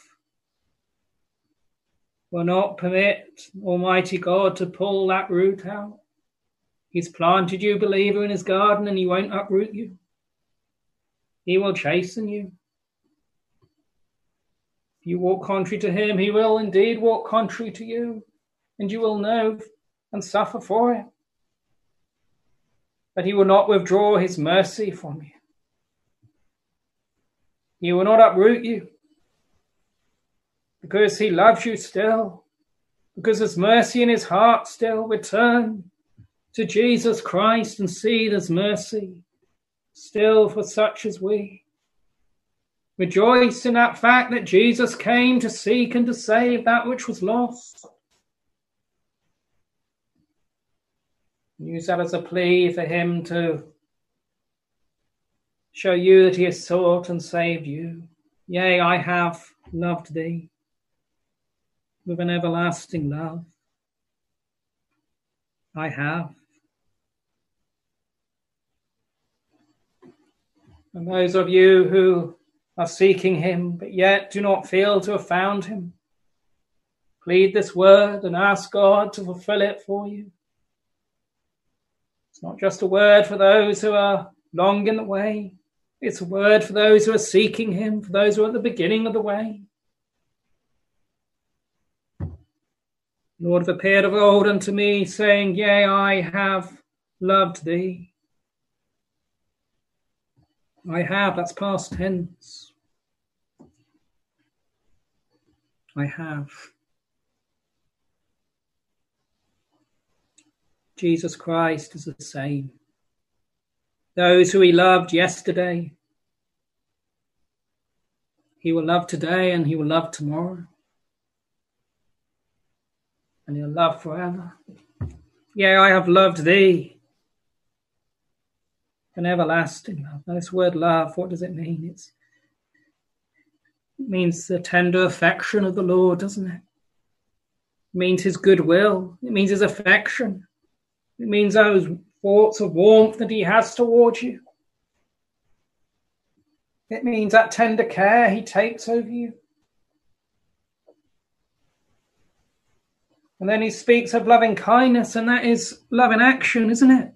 Speaker 1: will not permit Almighty God to pull that root out. He's planted you, believer, in his garden, and he won't uproot you. He will chasten you. If you walk contrary to him, he will indeed walk contrary to you, and you will know and suffer for it. But he will not withdraw his mercy from you. He will not uproot you, because he loves you still, because there's mercy in his heart still. Return to Jesus Christ and see there's mercy still for such as we. Rejoice in that fact that Jesus came to seek and to save that which was lost. Use that as a plea for him to show you that he has sought and saved you. Yea, I have loved thee with an everlasting love. I have. And those of you who are seeking him, but yet do not feel to have found him, plead this word and ask God to fulfill it for you. It's not just a word for those who are long in the way. It's a word for those who are seeking him, for those who are at the beginning of the way. Lord have appeared of old unto me, saying, Yea, I have loved thee. I have, that's past tense. I have. Jesus Christ is the same. Those who he loved yesterday, he will love today and he will love tomorrow. And he'll love forever. Yea, I have loved thee. An everlasting love. Now, this word love, what does it mean? It means the tender affection of the Lord, doesn't it? It means his goodwill. It means his affection. It means those thoughts of warmth that he has towards you. It means that tender care he takes over you. And then he speaks of loving kindness, and that is love in action, isn't it?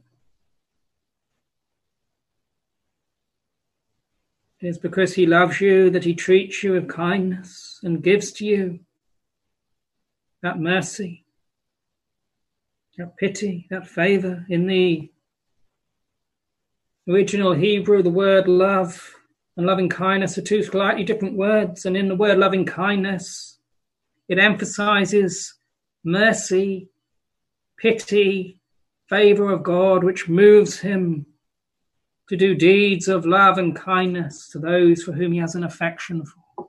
Speaker 1: It is because he loves you that he treats you with kindness and gives to you that mercy, that pity, that favor. In the original Hebrew, the word love and loving kindness are two slightly different words. And in the word loving kindness, it emphasizes mercy, pity, favor of God, which moves him to do deeds of love and kindness to those for whom he has an affection for.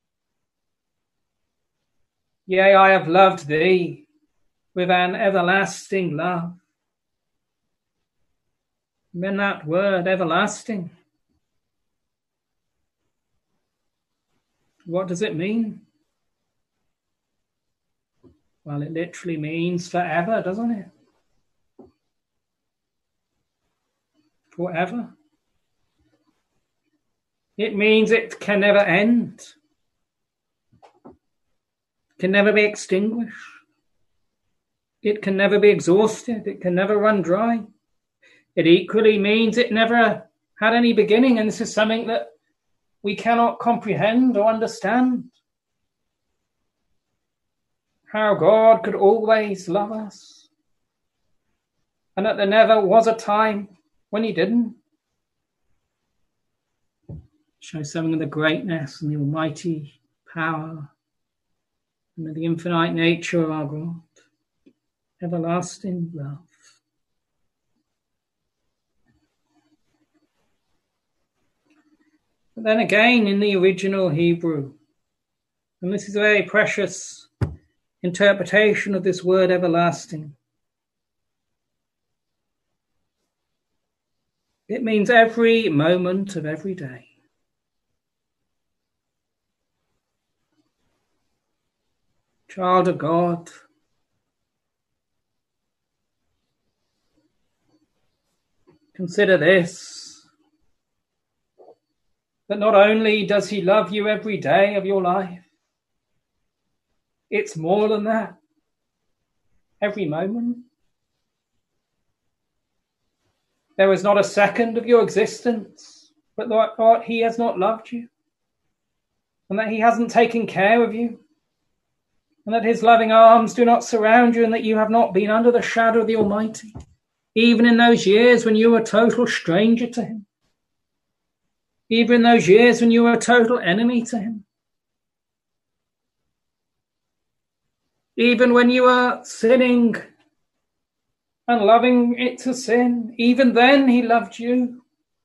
Speaker 1: Yea, I have loved thee with an everlasting love. And then that word, everlasting, what does it mean? Well, it literally means forever, doesn't it? Forever. It means it can never end. It can never be extinguished. It can never be exhausted. It can never run dry. It equally means it never had any beginning, and this is something that we cannot comprehend or understand. How God could always love us, and that there never was a time when he didn't. Show something of the greatness and the almighty power and the infinite nature of our God. Everlasting love. But then again, in the original Hebrew, and this is a very precious interpretation of this word everlasting, it means every moment of every day. Child of God, Consider this, that not only does he love you every day of your life, it's more than that, every moment. There is not a second of your existence, but that he has not loved you, and that he hasn't taken care of you, and that his loving arms do not surround you, and that you have not been under the shadow of the Almighty, even in those years when you were a total stranger to him, even in those years when you were a total enemy to him, even when you were sinning and loving it to sin, even then he loved you.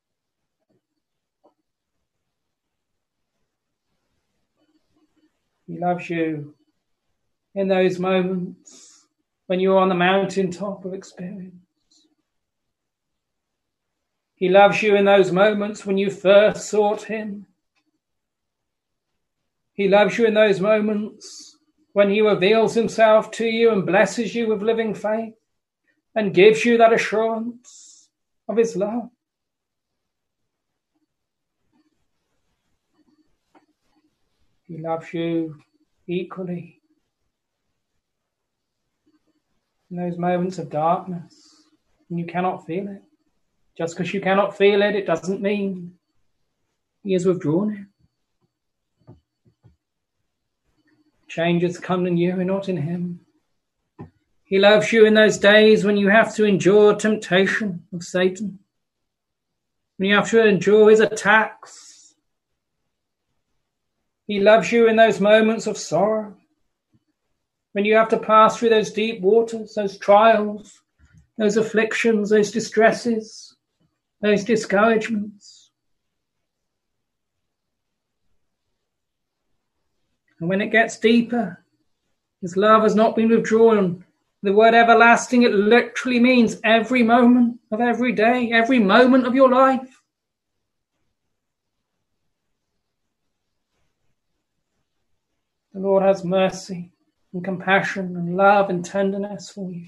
Speaker 1: He loves you in those moments when you're on the mountaintop of experience. He loves you in those moments when you first sought him. He loves you in those moments when he reveals himself to you and blesses you with living faith and gives you that assurance of his love. He loves you equally in those moments of darkness when you cannot feel it. Just because you cannot feel it, it doesn't mean he has withdrawn it. Change has come in you and not in him. He loves you in those days when you have to endure temptation of Satan, when you have to endure his attacks. He loves you in those moments of sorrow, when you have to pass through those deep waters, those trials, those afflictions, those distresses, those discouragements. And when it gets deeper, his love has not been withdrawn. The word everlasting, it literally means every moment of every day, every moment of your life. The Lord has mercy and compassion and love and tenderness for you.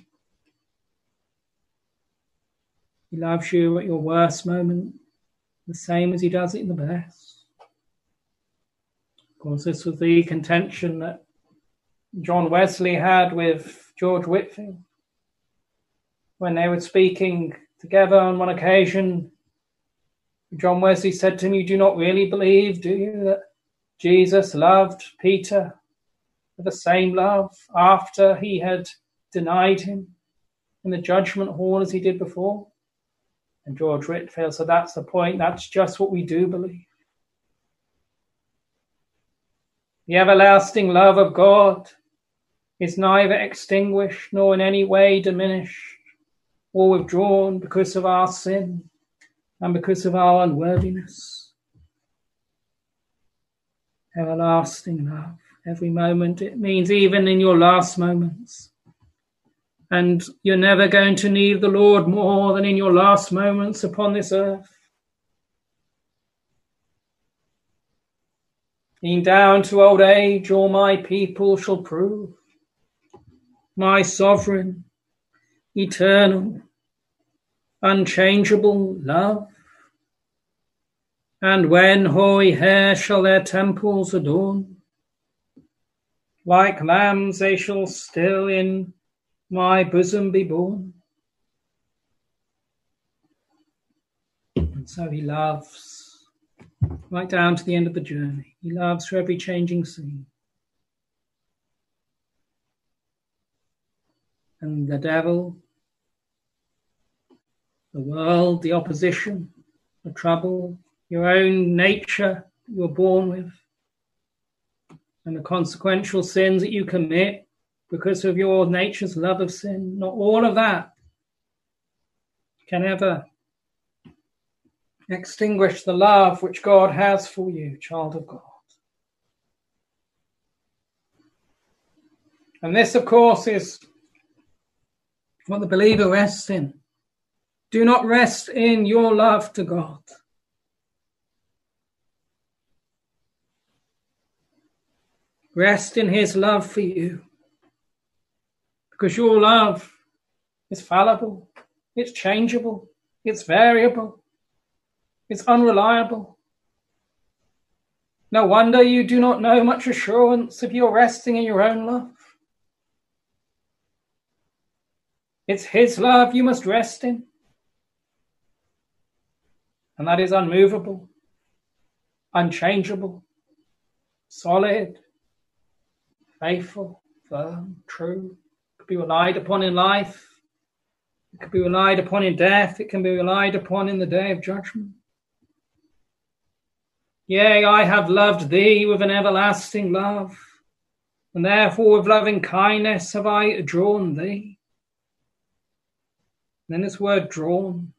Speaker 1: He loves you at your worst moment, the same as he does it in the best. Of course, this was the contention that John Wesley had with George Whitefield when they were speaking together on one occasion. John Wesley said to him, "You do not really believe, do you, that Jesus loved Peter with the same love after he had denied him in the judgment hall as he did before?" And George Whitefield said, "That's the point. That's just what we do believe. The everlasting love of God is neither extinguished nor in any way diminished or withdrawn because of our sin and because of our unworthiness. Everlasting love. Every moment, it means even in your last moments. And you're never going to need the Lord more than in your last moments upon this earth. Being down to old age, all my people shall prove my sovereign, eternal, unchangeable love. And when hoary hair shall their temples adorn, like lambs they shall still in my bosom be born. And so he loves right down to the end of the journey. He loves through every changing scene. And the devil, the world, the opposition, the trouble, your own nature you're born with, and the consequential sins that you commit because of your nature's love of sin, not all of that can ever extinguish the love which God has for you, child of God. And this, of course, is what the believer rests in. Do not rest in your love to God. Rest in his love for you. Because your love is fallible. It's changeable. It's variable. It's unreliable. No wonder you do not know much assurance if you're resting in your own love. It's his love you must rest in. And that is unmovable, unchangeable, solid, faithful, firm, true. It could be relied upon in life. It can be relied upon in death. It can be relied upon in the day of judgment. Yea, I have loved thee with an everlasting love, and therefore with loving kindness have I drawn thee. And then this word drawn,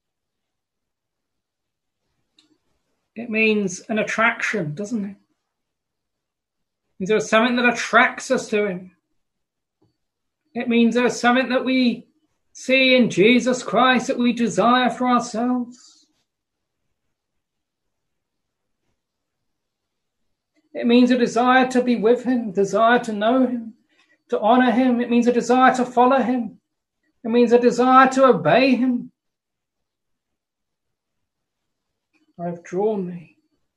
Speaker 1: it means an attraction, doesn't it? It means there's something that attracts us to him. It means there's something that we see in Jesus Christ that we desire for ourselves. It means a desire to be with him, desire to know him, to honor him. It means a desire to follow him. It means a desire to obey him. I have drawn thee.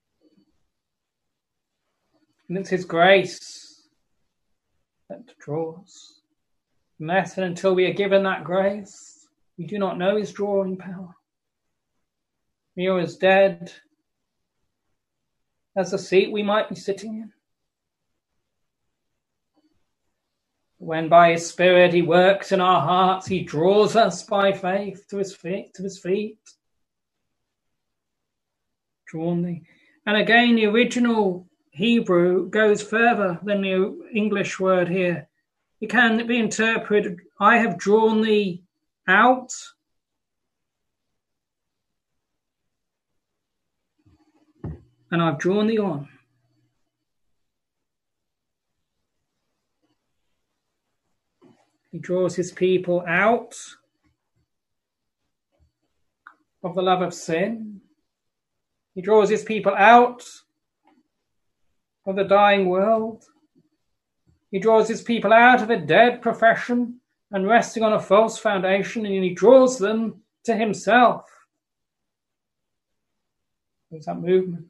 Speaker 1: And it's his grace that draws. Unless and until we are given that grace, we do not know his drawing power. We are as dead as the seat we might be sitting in. When by his Spirit he works in our hearts, he draws us by faith to his feet. Drawn thee. And again, the original Hebrew goes further than the English word here. It can be interpreted, I have drawn thee out. And I've drawn thee on. He draws his people out of the love of sin. He draws his people out of the dying world. He draws his people out of a dead profession and resting on a false foundation, and he draws them to himself. There's that movement.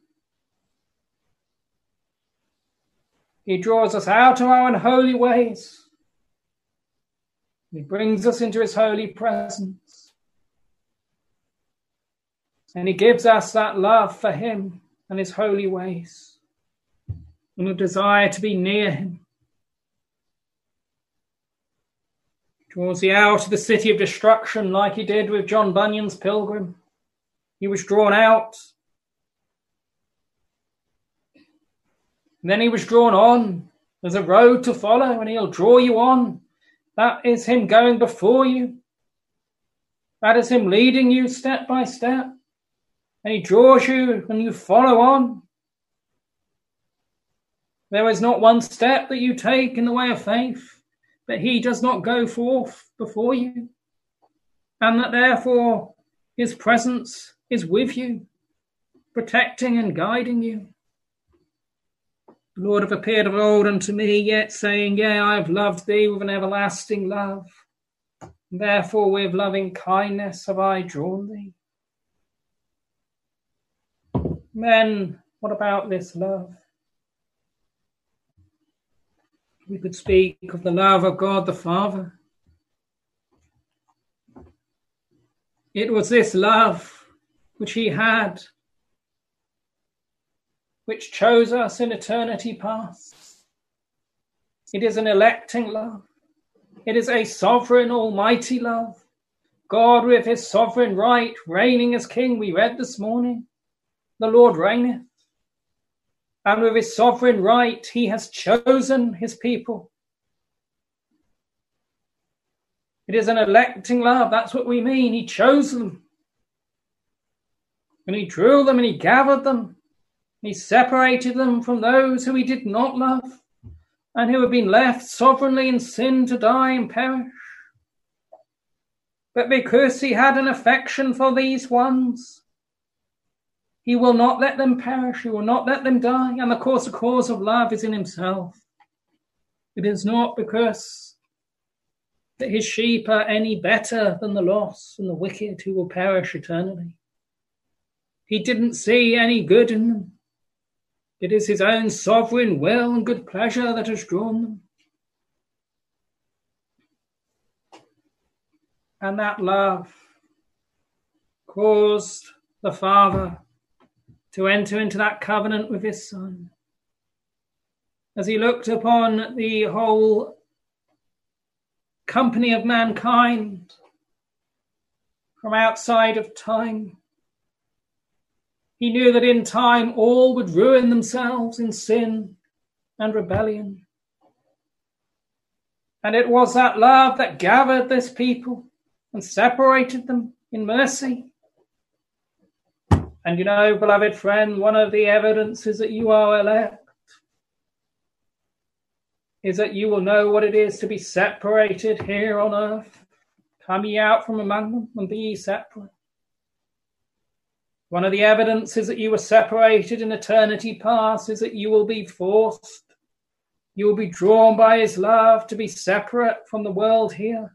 Speaker 1: He draws us out of our unholy ways. He brings us into his holy presence. And he gives us that love for him and his holy ways, and a desire to be near him. He draws thee out of the city of destruction like he did with John Bunyan's pilgrim. He was drawn out. And then he was drawn on. There's a road to follow, and he'll draw you on. That is him going before you. That is him leading you step by step. And he draws you, and you follow on. There is not one step that you take in the way of faith, but he does not go forth before you. And that therefore his presence is with you, protecting and guiding you. The Lord hath appeared of old unto me, yet saying, Yea, I have loved thee with an everlasting love. Therefore with loving kindness have I drawn thee. Men, what about this love? We could speak of the love of God the Father. It was this love which he had, which chose us in eternity past. It is an electing love. It is a sovereign, almighty love. God with his sovereign right, reigning as king. We read this morning, the Lord reigneth. And with his sovereign right, he has chosen his people. It is an electing love. That's what we mean. He chose them. And he drew them and he gathered them. He separated them from those who he did not love and who had been left sovereignly in sin to die and perish. But because he had an affection for these ones, he will not let them perish. He will not let them die. And of course, the cause of love is in himself. It is not because that his sheep are any better than the lost and the wicked who will perish eternally. He didn't see any good in them. It is his own sovereign will and good pleasure that has drawn them. And that love caused the Father to enter into that covenant with his Son. As he looked upon the whole company of mankind from outside of time, he knew that in time all would ruin themselves in sin and rebellion. And it was that love that gathered this people and separated them in mercy. And you know, beloved friend, one of the evidences that you are elect is that you will know what it is to be separated here on earth. Come ye out from among them and be ye separate. One of the evidences that you were separated in eternity past is that you will be forced, you will be drawn by his love to be separate from the world here.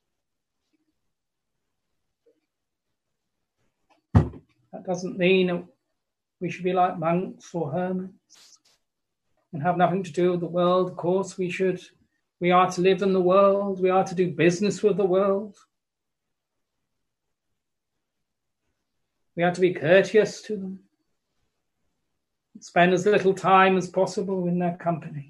Speaker 1: That doesn't mean that we should be like monks or hermits and have nothing to do with the world. Of course, we are to live in the world. We are to do business with the world. We are to be courteous to them. Spend as little time as possible in their company.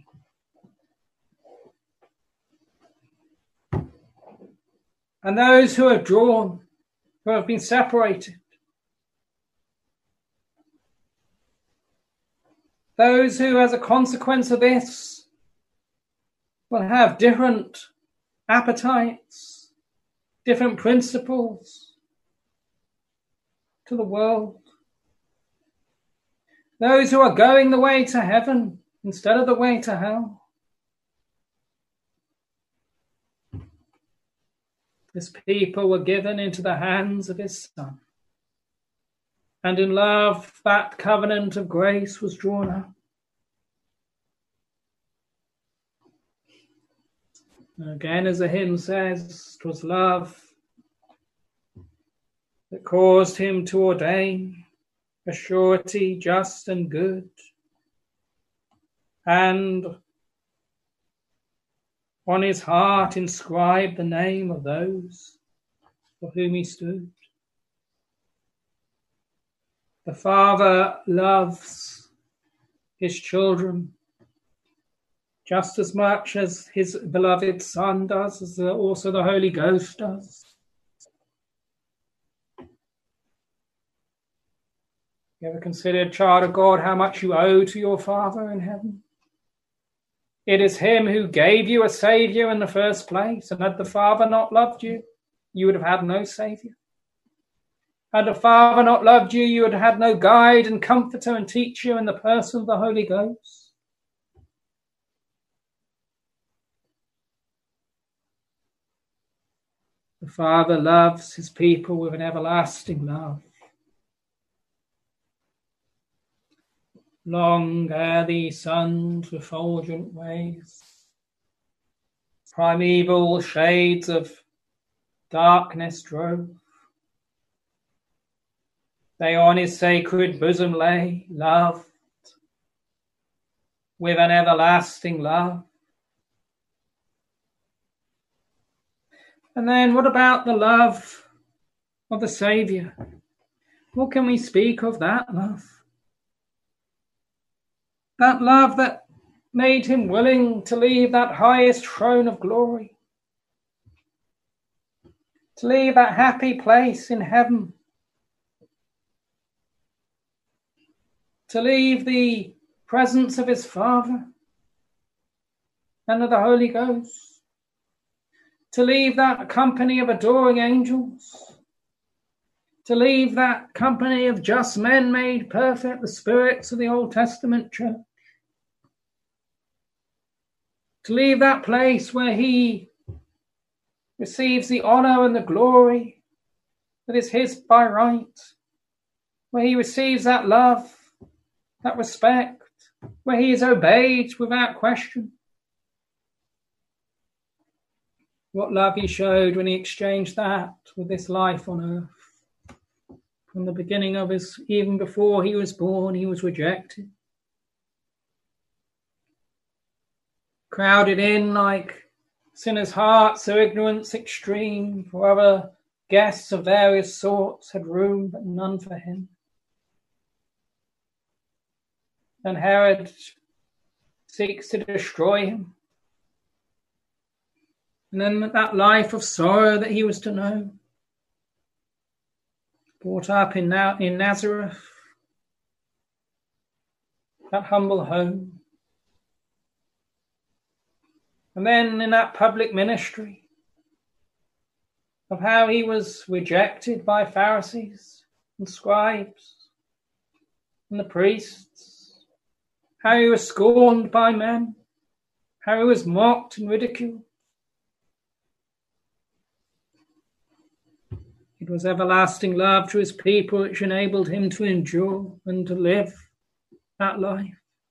Speaker 1: And those who are drawn, who have been separated, those who, as a consequence of this, will have different appetites, different principles to the world. Those who are going the way to heaven instead of the way to hell. This people were given into the hands of his Son. And in love, that covenant of grace was drawn up. Again, as the hymn says, 'twas love that caused him to ordain a surety just and good, and on his heart inscribed the name of those for whom he stood. The Father loves his children just as much as his beloved Son does, as also the Holy Ghost does. You ever considered, child of God, how much you owe to your Father in heaven? It is him who gave you a Saviour in the first place, and had the Father not loved you, you would have had no Saviour. Had the Father not loved you, you would have had no guide and comforter and teacher in the person of the Holy Ghost. The Father loves his people with an everlasting love. Long ere the sun's refulgent ways, primeval shades of darkness drove, they on his sacred bosom lay, loved with an everlasting love. And then what about the love of the Saviour? What can we speak of that love? That love that made him willing to leave that highest throne of glory, to leave that happy place in heaven, to leave the presence of his Father and of the Holy Ghost, to leave that company of adoring angels, to leave that company of just men made perfect, the spirits of the Old Testament church, to leave that place where he receives the honor and the glory that is his by right, where he receives that love, that respect, where he is obeyed without question. What love he showed when he exchanged that with this life on earth. From the beginning of even before he was born, he was rejected. Crowded in like sinners' hearts, so ignorance extreme, for other guests of various sorts had room, but none for him. And Herod seeks to destroy him. And then that life of sorrow that he was to know, brought up in Nazareth, that humble home. And then in that public ministry of how he was rejected by Pharisees and scribes and the priests, how he was scorned by men, how he was mocked and ridiculed. It was everlasting love to his people which enabled him to endure and to live that life.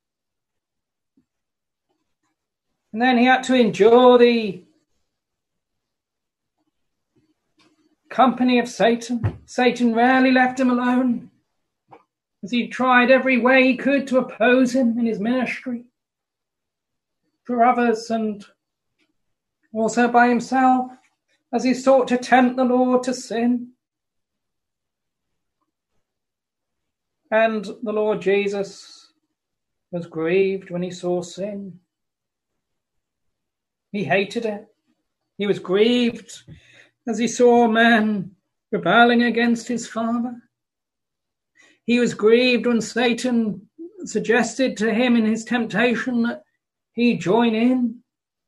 Speaker 1: And then he had to endure the company of Satan. Satan rarely left him alone, as he tried every way he could to oppose him in his ministry for others and also by himself, as he sought to tempt the Lord to sin. And the Lord Jesus was grieved when he saw sin. He hated it. He was grieved as he saw man rebelling against his Father. He was grieved when Satan suggested to him in his temptation that he join in.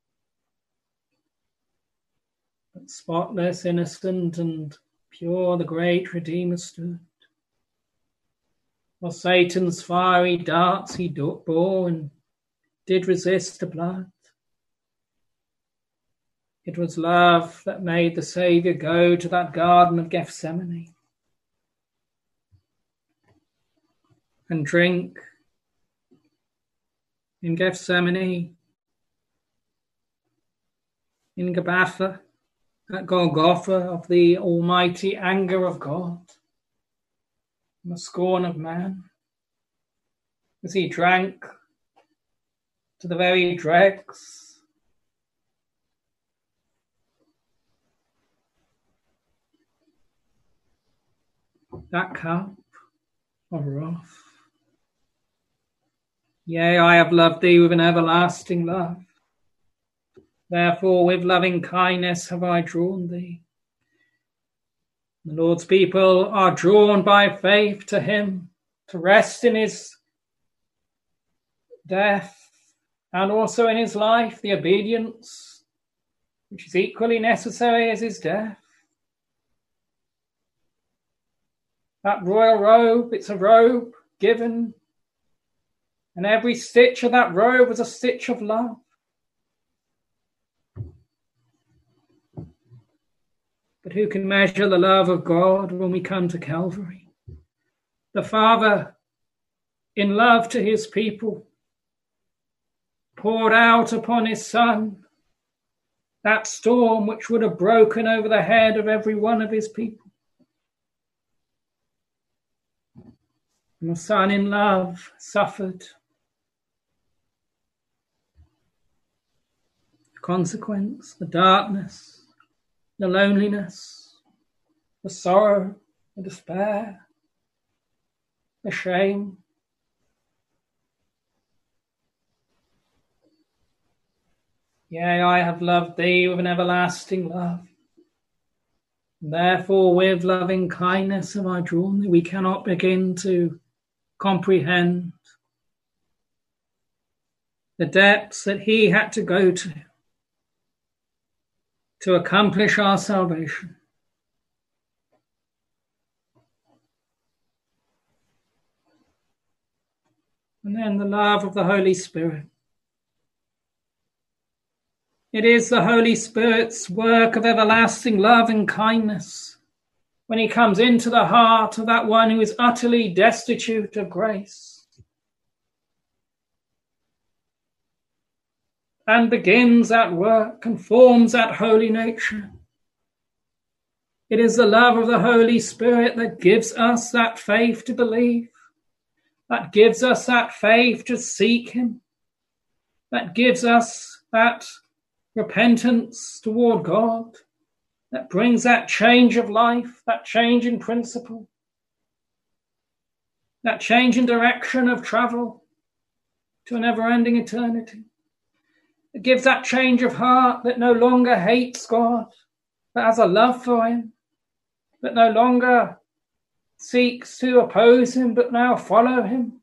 Speaker 1: But spotless, innocent, and pure, the great Redeemer stood. While Satan's fiery darts he bore and did resist the blood. It was love that made the Saviour go to that Garden of Gethsemane and drink in Gethsemane, in Gabbatha, at Golgotha, of the almighty anger of God and the scorn of man, as he drank to the very dregs that cup of wrath. Yea, I have loved thee with an everlasting love. Therefore with loving kindness have I drawn thee. The Lord's people are drawn by faith to him, to rest in his death and also in his life, the obedience which is equally necessary as his death. That royal robe, it's a robe given, and every stitch of that robe was a stitch of love. But who can measure the love of God when we come to Calvary? The Father, in love to his people, poured out upon his Son that storm which would have broken over the head of every one of his people. And the Son in love suffered the consequence, the darkness, the loneliness, the sorrow, the despair, the shame. Yea, I have loved thee with an everlasting love. Therefore, with loving kindness have I drawn thee. We cannot begin to comprehend the depths that he had to go to accomplish our salvation. And then the love of the Holy Spirit. It is the Holy Spirit's work of everlasting love and kindness when he comes into the heart of that one who is utterly destitute of grace. and begins at work and forms that holy nature. It is the love of the Holy Spirit that gives us that faith to believe, that gives us that faith to seek him, that gives us that repentance toward God, that brings that change of life, that change in principle, that change in direction of travel to a never-ending eternity. It gives that change of heart that no longer hates God, but has a love for him, that no longer seeks to oppose him, but now follow him.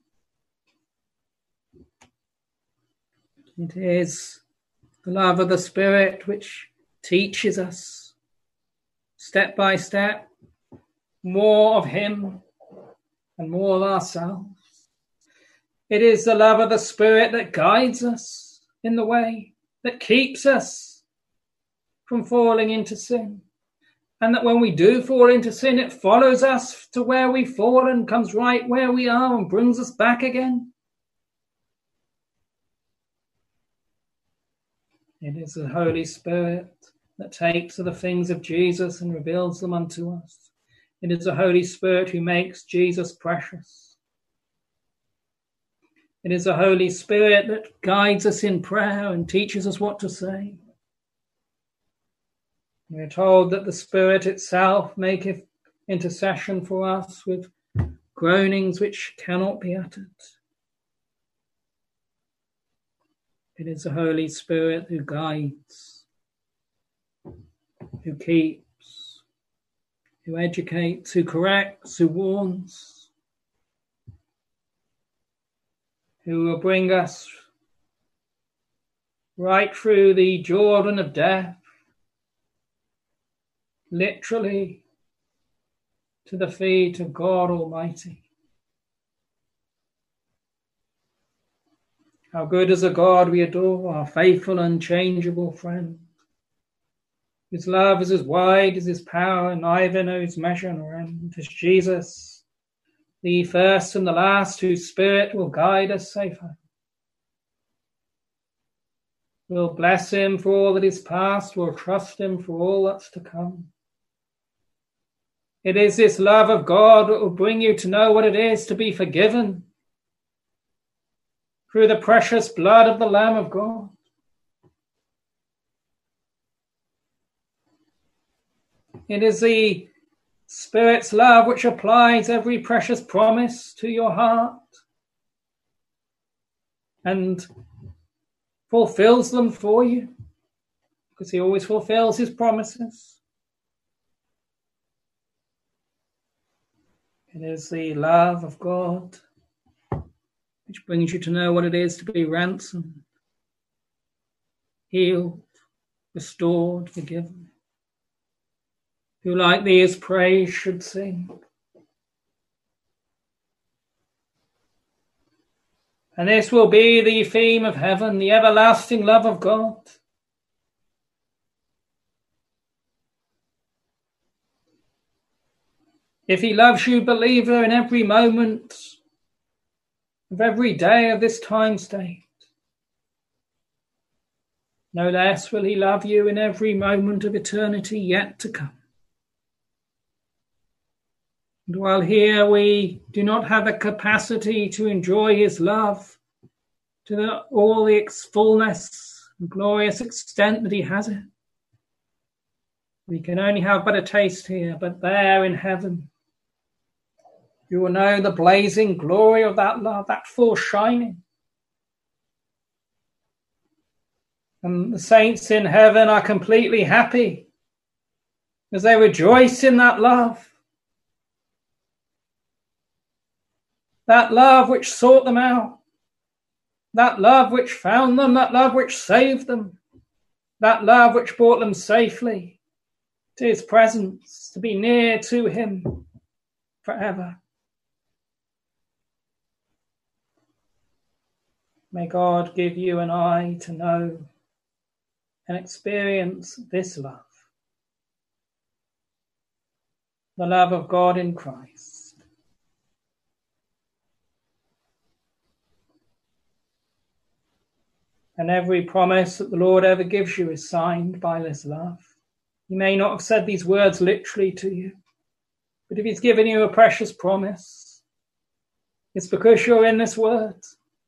Speaker 1: It is the love of the Spirit which teaches us, step by step, more of him and more of ourselves. It is the love of the Spirit that guides us in the way, that keeps us from falling into sin. And that when we do fall into sin, it follows us to where we've fallen, comes right where we are and brings us back again. It is the Holy Spirit that takes the things of Jesus and reveals them unto us. It is the Holy Spirit who makes Jesus precious. It is the Holy Spirit that guides us in prayer and teaches us what to say. We are told that the Spirit itself maketh intercession for us with groanings which cannot be uttered. It is the Holy Spirit who guides, who keeps, who educates, who corrects, who warns, who will bring us right through the Jordan of death, literally to the feet of God Almighty. How good is a God we adore, our faithful, unchangeable friend. His love is as wide as his power, neither knows measure nor end. It is Jesus, the first and the last, whose Spirit will guide us safe home. We'll bless him for all that is past, we'll trust him for all that's to come. It is this love of God that will bring you to know what it is to be forgiven through the precious blood of the Lamb of God. It is the Spirit's love which applies every precious promise to your heart and fulfills them for you, because he always fulfills his promises. It is the love of God which brings you to know what it is to be ransomed, healed, restored, forgiven. Who like thee as praise should sing. And this will be the theme of heaven, the everlasting love of God. If he loves you, believer, in every moment of every day of this time state, no less will he love you in every moment of eternity yet to come. And while here we do not have the capacity to enjoy his love to all its fullness and glorious extent that he has it, we can only have but a taste here, but there in heaven, you will know the blazing glory of that love, that full shining. And the saints in heaven are completely happy as they rejoice in that love. That love which sought them out. That love which found them. That love which saved them. That love which brought them safely to his presence, to be near to him forever. May God give you and I to know and experience this love, the love of God in Christ. And every promise that the Lord ever gives you is signed by this love. He may not have said these words literally to you, but if he's given you a precious promise, it's because you're in this word.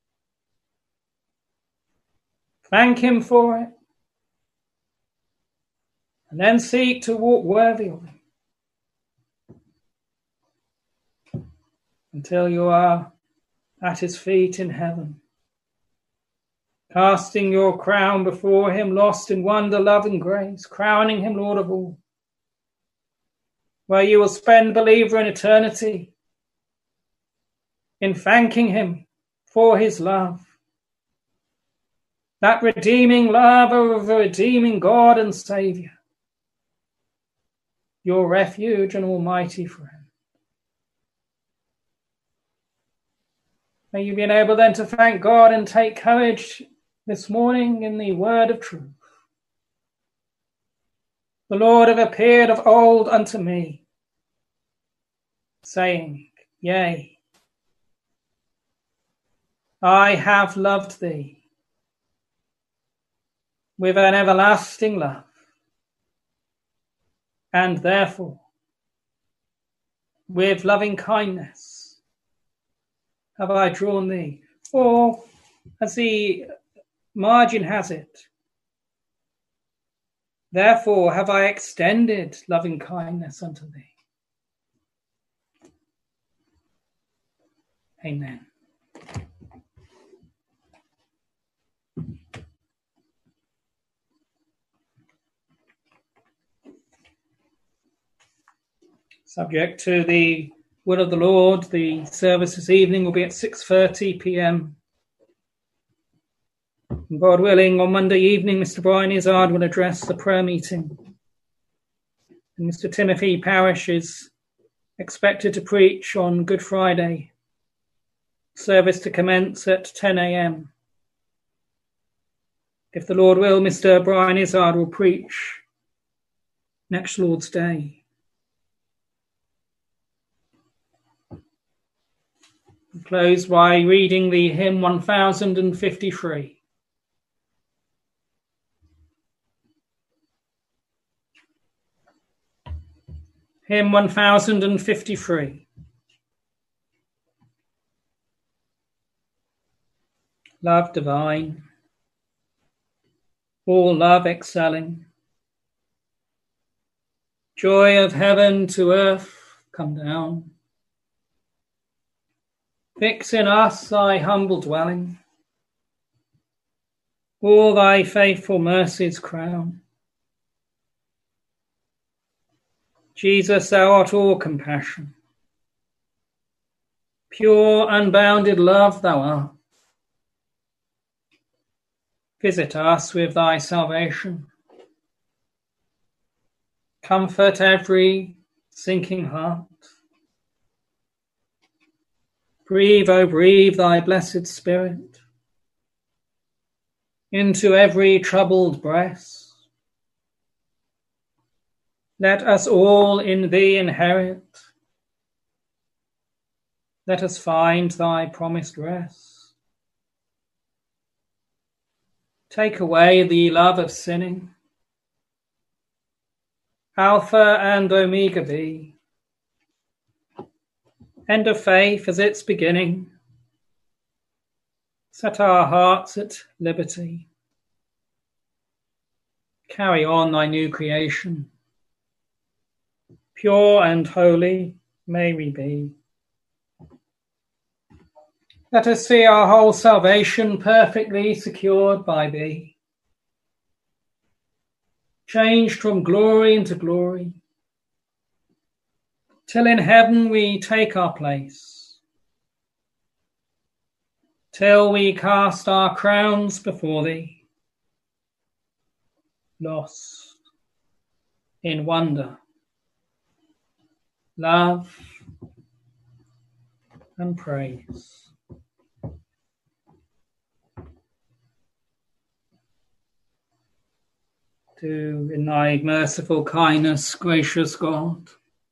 Speaker 1: Thank him for it. And then seek to walk worthy of him until you are at his feet in heaven, casting your crown before him, lost in wonder, love, and grace, crowning him Lord of all, where you will spend, believer, an eternity in thanking him for his love, that redeeming love of a redeeming God and Saviour, your refuge and almighty friend. May you be enabled then to thank God and take courage this morning in the word of truth. The Lord hath appeared of old unto me, saying, Yea, I have loved thee with an everlasting love, and therefore with loving kindness have I drawn thee. Or, as the margin has it, therefore have I extended loving kindness unto thee. Amen. Subject to the will of the Lord, the service this evening will be at 6:30 p.m. And God willing, on Monday evening, Mr. Brian Izzard will address the prayer meeting. And Mr. Timothy Parish is expected to preach on Good Friday. Service to commence at 10 a.m. If the Lord will, Mr. Brian Izzard will preach next Lord's Day. We'll close by reading the hymn 1053. Hymn 1053. Love divine, all love excelling, joy of heaven to earth come down. Fix in us thy humble dwelling, all thy faithful mercies crown. Jesus, thou art all compassion, pure unbounded love thou art. Visit us with thy salvation, comfort every sinking heart. Breathe, O breathe thy blessed Spirit into every troubled breast. Let us all in thee inherit. Let us find thy promised rest. Take away the love of sinning. Alpha and Omega be. End of faith as its beginning. Set our hearts at liberty. Carry on thy new creation. Pure and holy may we be. Let us see our whole salvation perfectly secured by thee. Changed from glory into glory, till in heaven we take our place, till we cast our crowns before thee, lost in wonder, love, and praise. Do in thy merciful kindness, gracious God,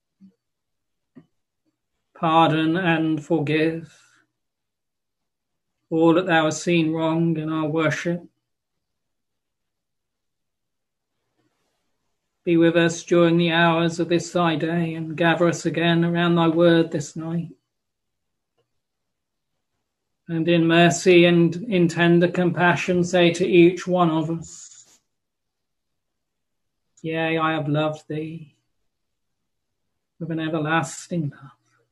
Speaker 1: pardon and forgive all that thou hast seen wrong in our worship Be with us during the hours of this thy day, and gather us again around thy word this night. And in mercy and in tender compassion say to each one of us, yea, I have loved thee with an everlasting love.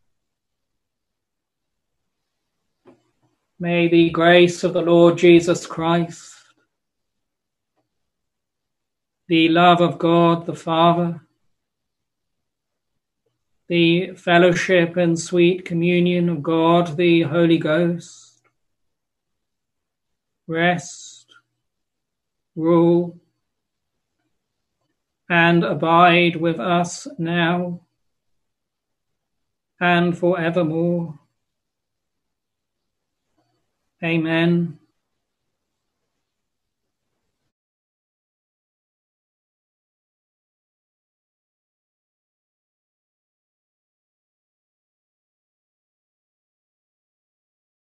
Speaker 1: May the grace of the Lord Jesus Christ, the love of God the Father, the fellowship and sweet communion of God the Holy Ghost, rest, rule, and abide with us now and forevermore. Amen.